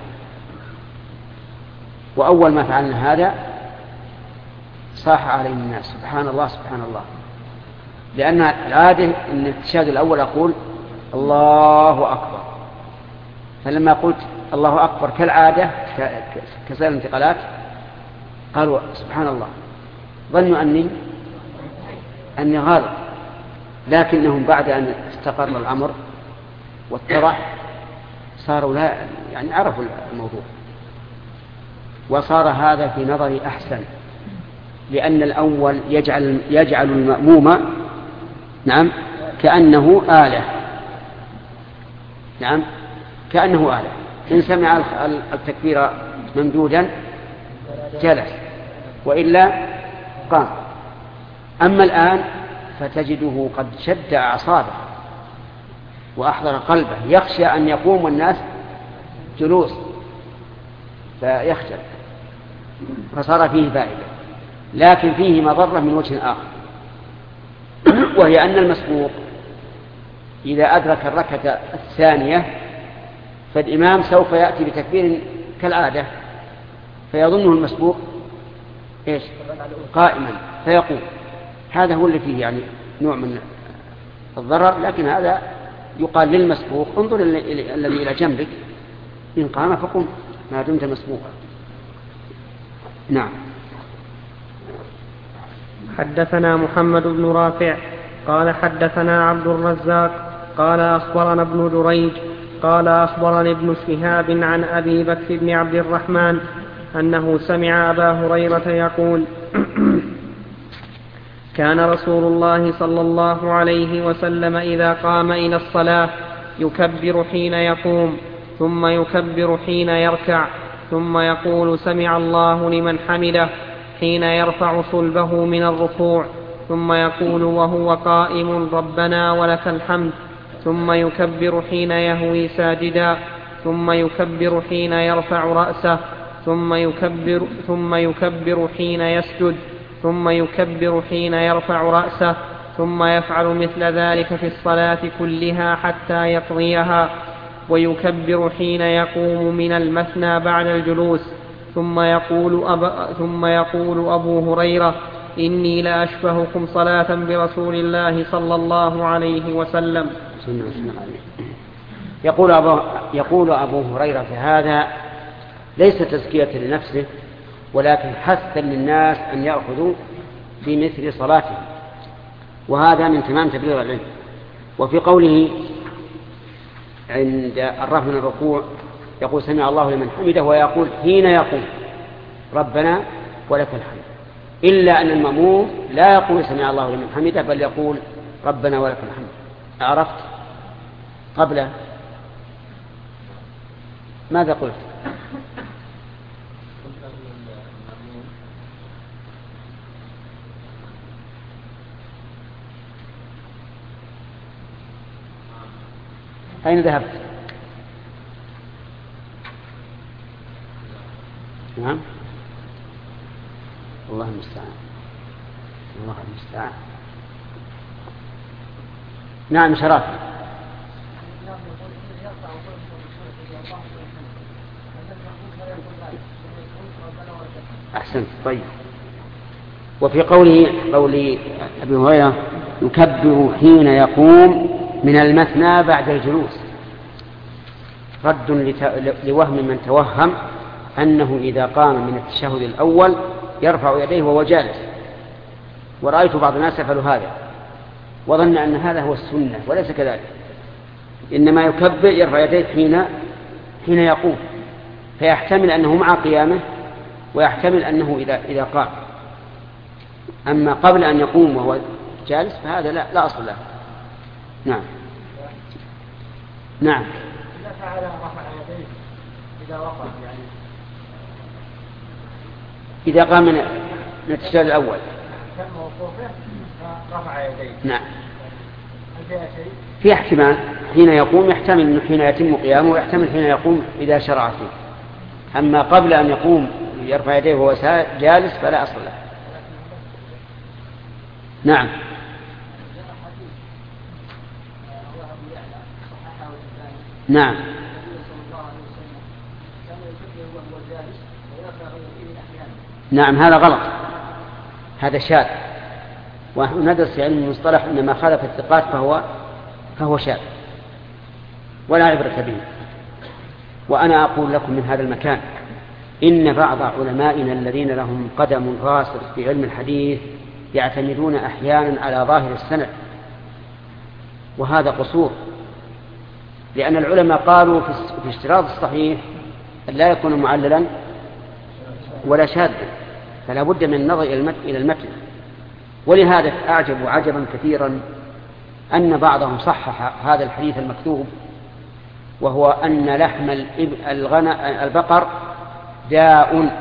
وأول ما فعلنا هذا صاح علينا الناس سبحان الله سبحان الله، لأن العادة أن التشهد الأول أقول الله أكبر، فلما قلت الله أكبر كالعادة كسائر الانتقالات قالوا سبحان الله، ظنوا أني أني غالط، لكنهم بعد أن استقر الأمر واتضح صاروا لا يعني عرفوا الموضوع، وصار هذا في نظري أحسن، لأن الأول يجعل يجعل المأموم نعم كأنه آلة، نعم كأنه آلة. إن سمع التكبير ممدودا جلس وإلا قام. أما الآن فتجده قد شد أعصابه وأحضر قلبه، يخشى أن يقوم الناس جلوس فيخجل، فصار فيه فائدة، لكن فيه مضرة من وجه آخر، وهي أن المسبوق إذا أدرك الركعة الثانية فالإمام سوف يأتي بتكبير كالعادة فيظنه المسبوق إيش؟ قائما فيقوم. هذا هو اللي فيه يعني نوع من الضرر، لكن هذا يقال للمسبوق انظر الذي إلى جنبك، إن قام فقم ما دمت مسبوقا. نعم. حدثنا محمد بن رافع قال حدثنا عبد الرزاق قال أخبرنا ابن جريج قال أخبرني ابن شهاب عن أبي بكر بن عبد الرحمن أنه سمع أبا هريرة يقول كان رسول الله صلى الله عليه وسلم إذا قام إلى الصلاة يكبر حين يقوم ثم يكبر حين يركع ثم يقول سمع الله لمن حمده حين يرفع صلبه من الركوع ثم يقول وهو قائم ربنا ولك الحمد ثم يكبر حين يهوي ساجدا ثم يكبر حين يرفع رأسه ثم يكبر, ثم يكبر حين يسجد ثم يكبر حين يرفع رأسه ثم يفعل مثل ذلك في الصلاة كلها حتى يقضيها ويكبر حين يقوم من المثنى بعد الجلوس ثم يقول, أب... ثم يقول أبو هريرة إني لأشبهكم صلاة برسول الله صلى الله عليه وسلم. يقول أبو, يقول أبو هريرة في هذا ليس تزكية لنفسه ولكن حثا للناس أن يأخذوا بمثل صلاته، وهذا من تمام تبليغ العلم. وفي قوله عند الرفع من الركوع يقول سمع الله لمن حمده ويقول حين يقوم ربنا ولك الحمد، إلا أن المأموم لا يقول سمع الله لمن حمده بل يقول ربنا ولك الحمد. عرفت قبل ماذا قلت؟ أين ذهبت؟ نعم الله المستعان الله المستعان. نعم شرافي. أحسنت. طيب. وفي قوله قول أبي هريرة يكبر حين يقوم من المثنى بعد الجلوس رد لوهم من توهم أنه إذا قام من التشهد الأول يرفع يديه وهو جالس، ورأيت بعض الناس يفعل هذا وظن أن هذا هو السنة، وليس كذلك، إنما يكبر يرفع يديه حين حين يقوم، فيحتمل أنه مع قيامه ويحتمل أنه إذا إذا قام. أما قبل أن يقوم وهو جالس فهذا لا, لا أصل له. نعم نعم. إذا فعل رفع يديه إذا وقف يعني إذا قام من التشهد الأول كان موقوفه رفع يديه. نعم. هل فيها شيء؟ في احتمال حين يقوم، يحتمل أنه حين يتم قيامه، ويحتمل حين يقوم إذا شرع فيه. أما قبل أن يقوم يرفع يديه وهو جالس فلا أصل له. نعم. نعم. نعم هذا غلط، هذا شاذ، ونحن ندرس في علم المصطلح أن ما خالف الثقات فهو فهو شاذ ولا عبرة به. وأنا أقول لكم من هذا المكان إن بعض علمائنا الذين لهم قدم راسخ في علم الحديث يعتمدون أحيانا على ظاهر السند، وهذا قصور، لأن العلماء قالوا في اشتراط الصحيح أن لا يكون معللا ولا شاذا، فلا بد من النظر إلى المتن. ولهذا أعجب عجبا كثيرا أن بعضهم صحح هذا الحديث المكتوب، وهو أن لحم البقر داء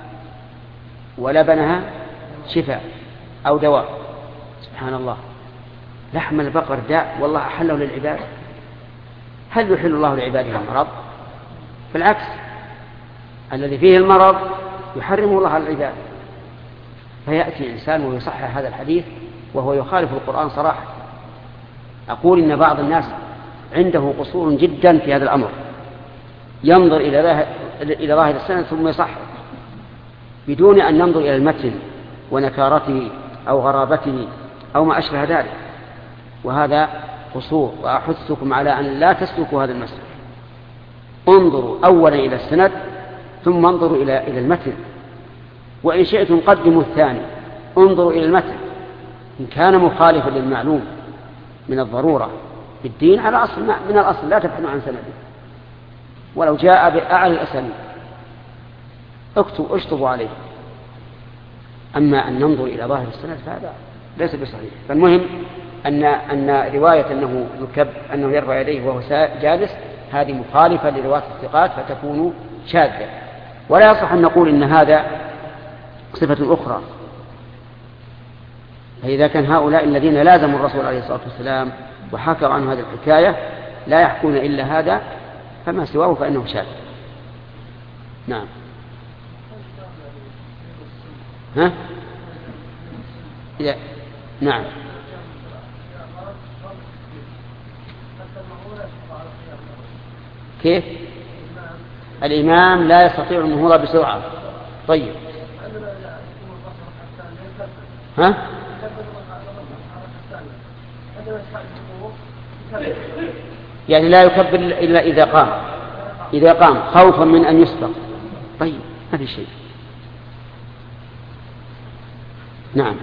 ولبنها شفاء أو دواء. سبحان الله، لحم البقر داء والله أحله للعباد. هل يحل الله لعباده المرض؟ بالعكس، الذي فيه المرض يحرمه الله على العباد. فيأتي إنسان ويصحح هذا الحديث وهو يخالف القرآن صراحة. أقول إن بعض الناس عنده قصور جدا في هذا الأمر، ينظر إلى ظاهر السند ثم يصحح بدون أن ينظر إلى المتن ونكارته أو غرابته أو ما أشبه ذلك، وهذا قصور. وأحثكم على أن لا تسلكوا هذا المسلك. انظروا أولا إلى السند ثم انظروا إلى إلى المتن، وإن شئتم قدموا الثاني، انظروا إلى المتن إن كان مخالفا للمعلوم من الضرورة في الدين على أصل من الأصل لا تبحثوا عن سنده، ولو جاء بأعلى الأسانيد اكتبوا اشطبوا عليه. أما أن ننظر إلى ظاهر السند فهذا ليس بصحيح. فالمهم أن أن رواية أنه يكب أنه يرفع يديه وهو جالس هذه مخالفة لرواية الثقات فتكون شاذة، ولا يصح أن نقول إن هذا صفة أخرى. فإذا كان هؤلاء الذين لازموا الرسول عليه الصلاة والسلام وحكوا عنه هذه الحكاية لا يحكون إلا هذا، فما سواه فإنه شاذ. نعم. ها؟ نعم. كيف؟ الإمام لا يستطيع النهوض بسرعة. طيب. ها؟ يعني لا يكبر إلا إذا قام إذا قام خوفا من أن يسبق. طيب ما في شيء. نعم.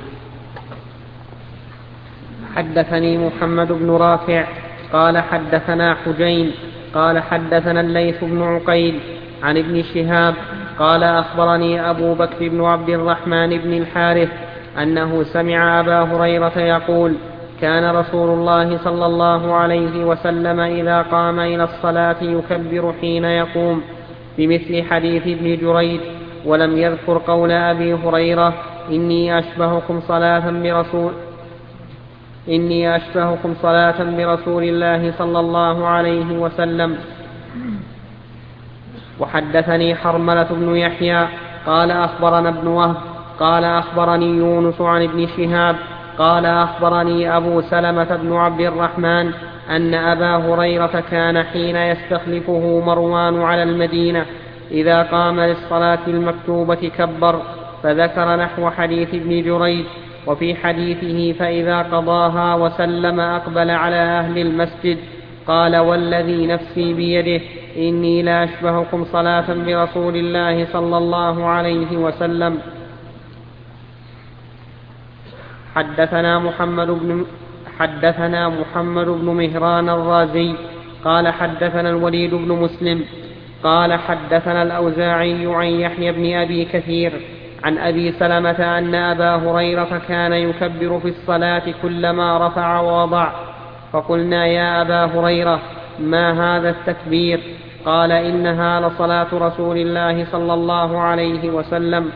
حدثني محمد بن رافع قال حدثنا حجين قال حدثنا الليث بن عقيل عن ابن شهاب قال أخبرني أبو بكر بن عبد الرحمن بن الحارث أنه سمع أبا هريرة يقول كان رسول الله صلى الله عليه وسلم إذا قام إلى الصلاة يكبر حين يقوم بمثل حديث ابن جريج، ولم يذكر قول أبي هريرة إني أشبهكم صلاة برسول إني أشبهكم صلاة برسول الله صلى الله عليه وسلم. وحدثني حرملة بن يحيى قال أخبرنا ابن وهب قال أخبرني يونس عن ابن شهاب قال أخبرني أبو سلمة بن عبد الرحمن أن أبا هريرة كان حين يستخلفه مروان على المدينة إذا قام للصلاة المكتوبة كبر، فذكر نحو حديث ابن جريج. وفي حديثه فإذا قضاها وسلم أقبل على أهل المسجد قال والذي نفسي بيده إني لا أشبهكم صلاة برسول الله صلى الله عليه وسلم. حدثنا محمد بن حدثنا محمد بن مهران الرازي قال حدثنا الوليد بن مسلم قال حدثنا الأوزاعي عن يحيى بن أبي كثير عن أبي سلمة أن أبا هريرة كان يكبر في الصلاة كلما رفع ووضع، فقلنا يا أبا هريرة ما هذا التكبير؟ قال إنها لصلاة رسول الله صلى الله عليه وسلم.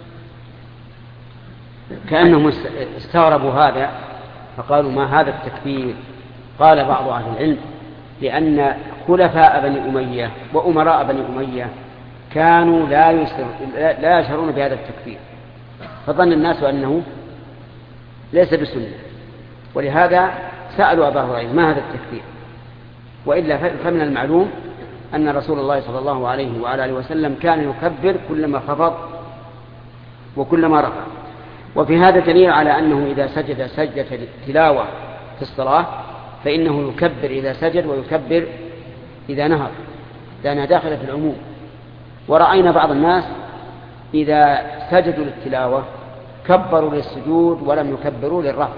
كأنهم استغربوا هذا فقالوا ما هذا التكبير؟ قال بعض أهل العلم لأن خلفاء بني أمية وأمراء بني أمية كانوا لا يسر لا يشعرون بهذا التكبير، فظن الناس أنه ليس بسنة، ولهذا سألوا أبا هريرة ما هذا التكبير؟ وإلا فمن المعلوم أن رسول الله صلى الله عليه وعلى آله وسلم كان يكبر كلما خفض وكلما رفع. وفي هذا دليل على أنه إذا سجد سجدة تلاوة في الصلاة فإنه يكبر إذا سجد ويكبر إذا نهض، لأنها داخلة في العموم. ورأينا بعض الناس إذا سجدوا للتلاوة كبروا للسجود ولم يكبروا للرفع،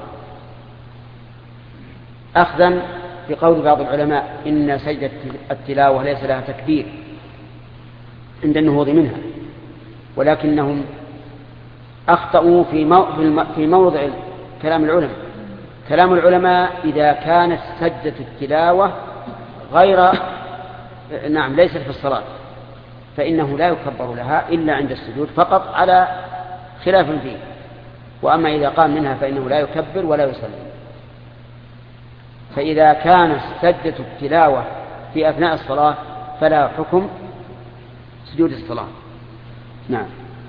أخذا بقول بعض العلماء إن سجدة التلاوة ليس لها تكبير عند النهوض منها، ولكنهم أخطأوا في موضع كلام العلماء. كلام العلماء إذا كانت سجدة التلاوة غير نعم ليست في الصلاة فإنه لا يكبر لها إلا عند السجود فقط على خلاف فيه، وأما إذا قام منها فإنه لا يكبر ولا يسلم. فإذا كانت سجدة التلاوة في أثناء الصلاة فلا حكم سجود الصلاة. نعم.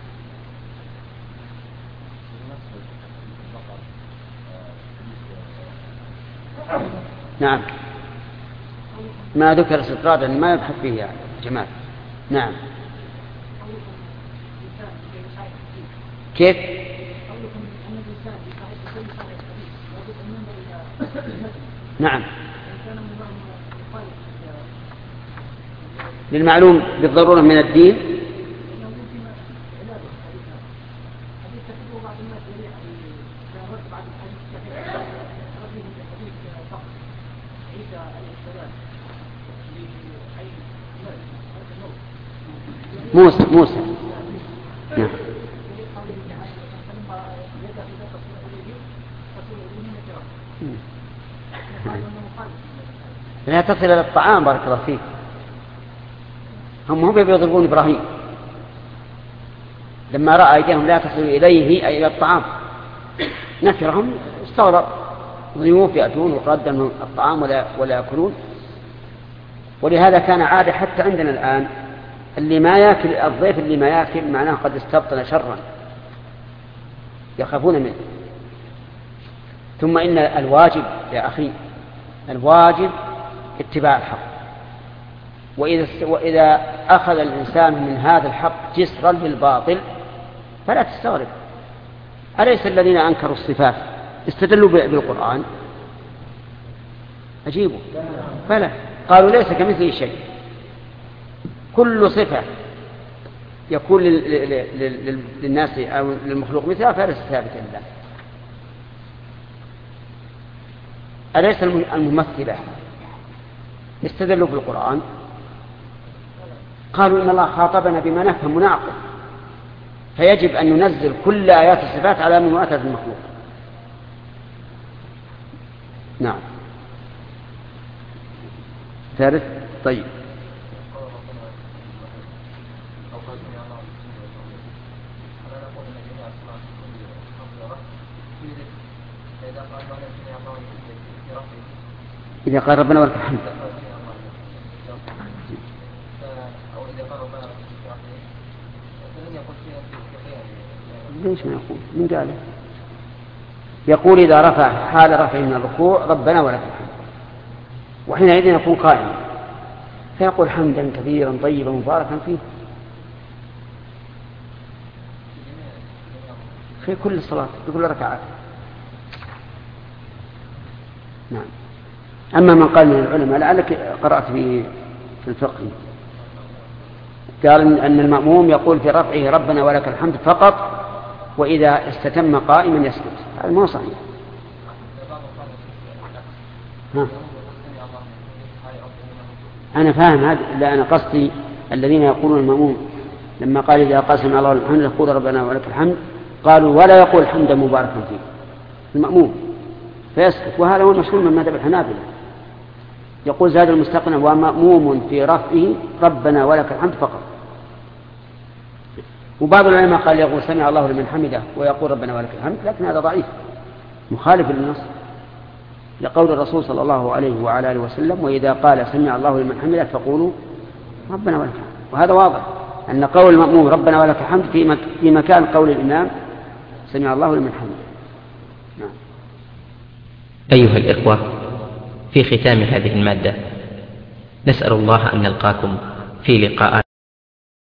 نعم ما ذكر استطرادا ما يبحث فيه يا جمال. نعم كيف؟ نعم للمعلوم بالضرورة من الدين. موسى موسى نعم. لا تصل إلى الطعام بارك الله فيك. هم هم يضربون إبراهيم لما رأى أيديهم لا تصل إليه أي إلى الطعام نكرهم استغرب، ضيوف يأتون وقدموا الطعام ولا ولا يأكلون. ولهذا كان عادة حتى عندنا الآن اللي ما يأكل الضيف اللي ما يأكل معناه قد استبطن شرا يخافون منه. ثم إن الواجب يا أخي الواجب اتباع الحق، وإذا, وإذا أخذ الإنسان من هذا الحق جسرا للباطل فلا تستغرب. أليس الذين أنكروا الصفات استدلوا بالقرآن؟ أجيبوا فلا قالوا ليس كمثله شيء، كل صفة يكون للناس أو للمخلوق مثلها فليس ثابتا لله. أليس الممثلة استدلوا بالقرآن؟ قالوا إن الله خاطبنا بما نفهم ونعقل، فيجب أن ننزل كل آيات الصفات على مماثلة المخلوق. نعم. ثالث طيب إذا قال ربنا ولك الحمد ليش ما يقول؟ من قاله؟ يقول إذا رفع حال رفع من الركوع ربنا ولك الحمد، وحينئذ يكون قائما فيقول حمدا كثيرا طيبا مباركا فيه في كل صلاة في كل ركعات. نعم. أما من قال من العلماء لعلك قرأت في في الفقه قال أن المأموم يقول في رفعه ربنا ولك الحمد فقط، وإذا استتم قائما يسكت. هذا ما هو صحيح. ها. أنا فاهم هذا، لا أنا قصدي الذين يقولون المأموم لما قال إذا قاسم الله الحمد يقول ربنا ولك الحمد، قالوا ولا يقول حمدا مباركا فيه المأموم فيسكت، وهذا هو المشهور من مذهب الحنابلة. يقول زاد المستقنع ومأموم في رفعه ربنا ولك الحمد فقط. وبعض العلماء قال يقول سمع الله لمن حمده ويقول ربنا ولك الحمد، لكن هذا ضعيف مخالف للنص لقول الرسول صلى الله عليه وعلى آله وسلم وإذا قال سمع الله لمن حمده فقولوا ربنا ولك الحمد. وهذا واضح أن قول المأموم ربنا ولك الحمد في مكان قول الإمام سمع الله لمن حمده. نعم. أيها الإخوة، في ختام هذه المادة نسأل الله أن نلقاكم في لقاءات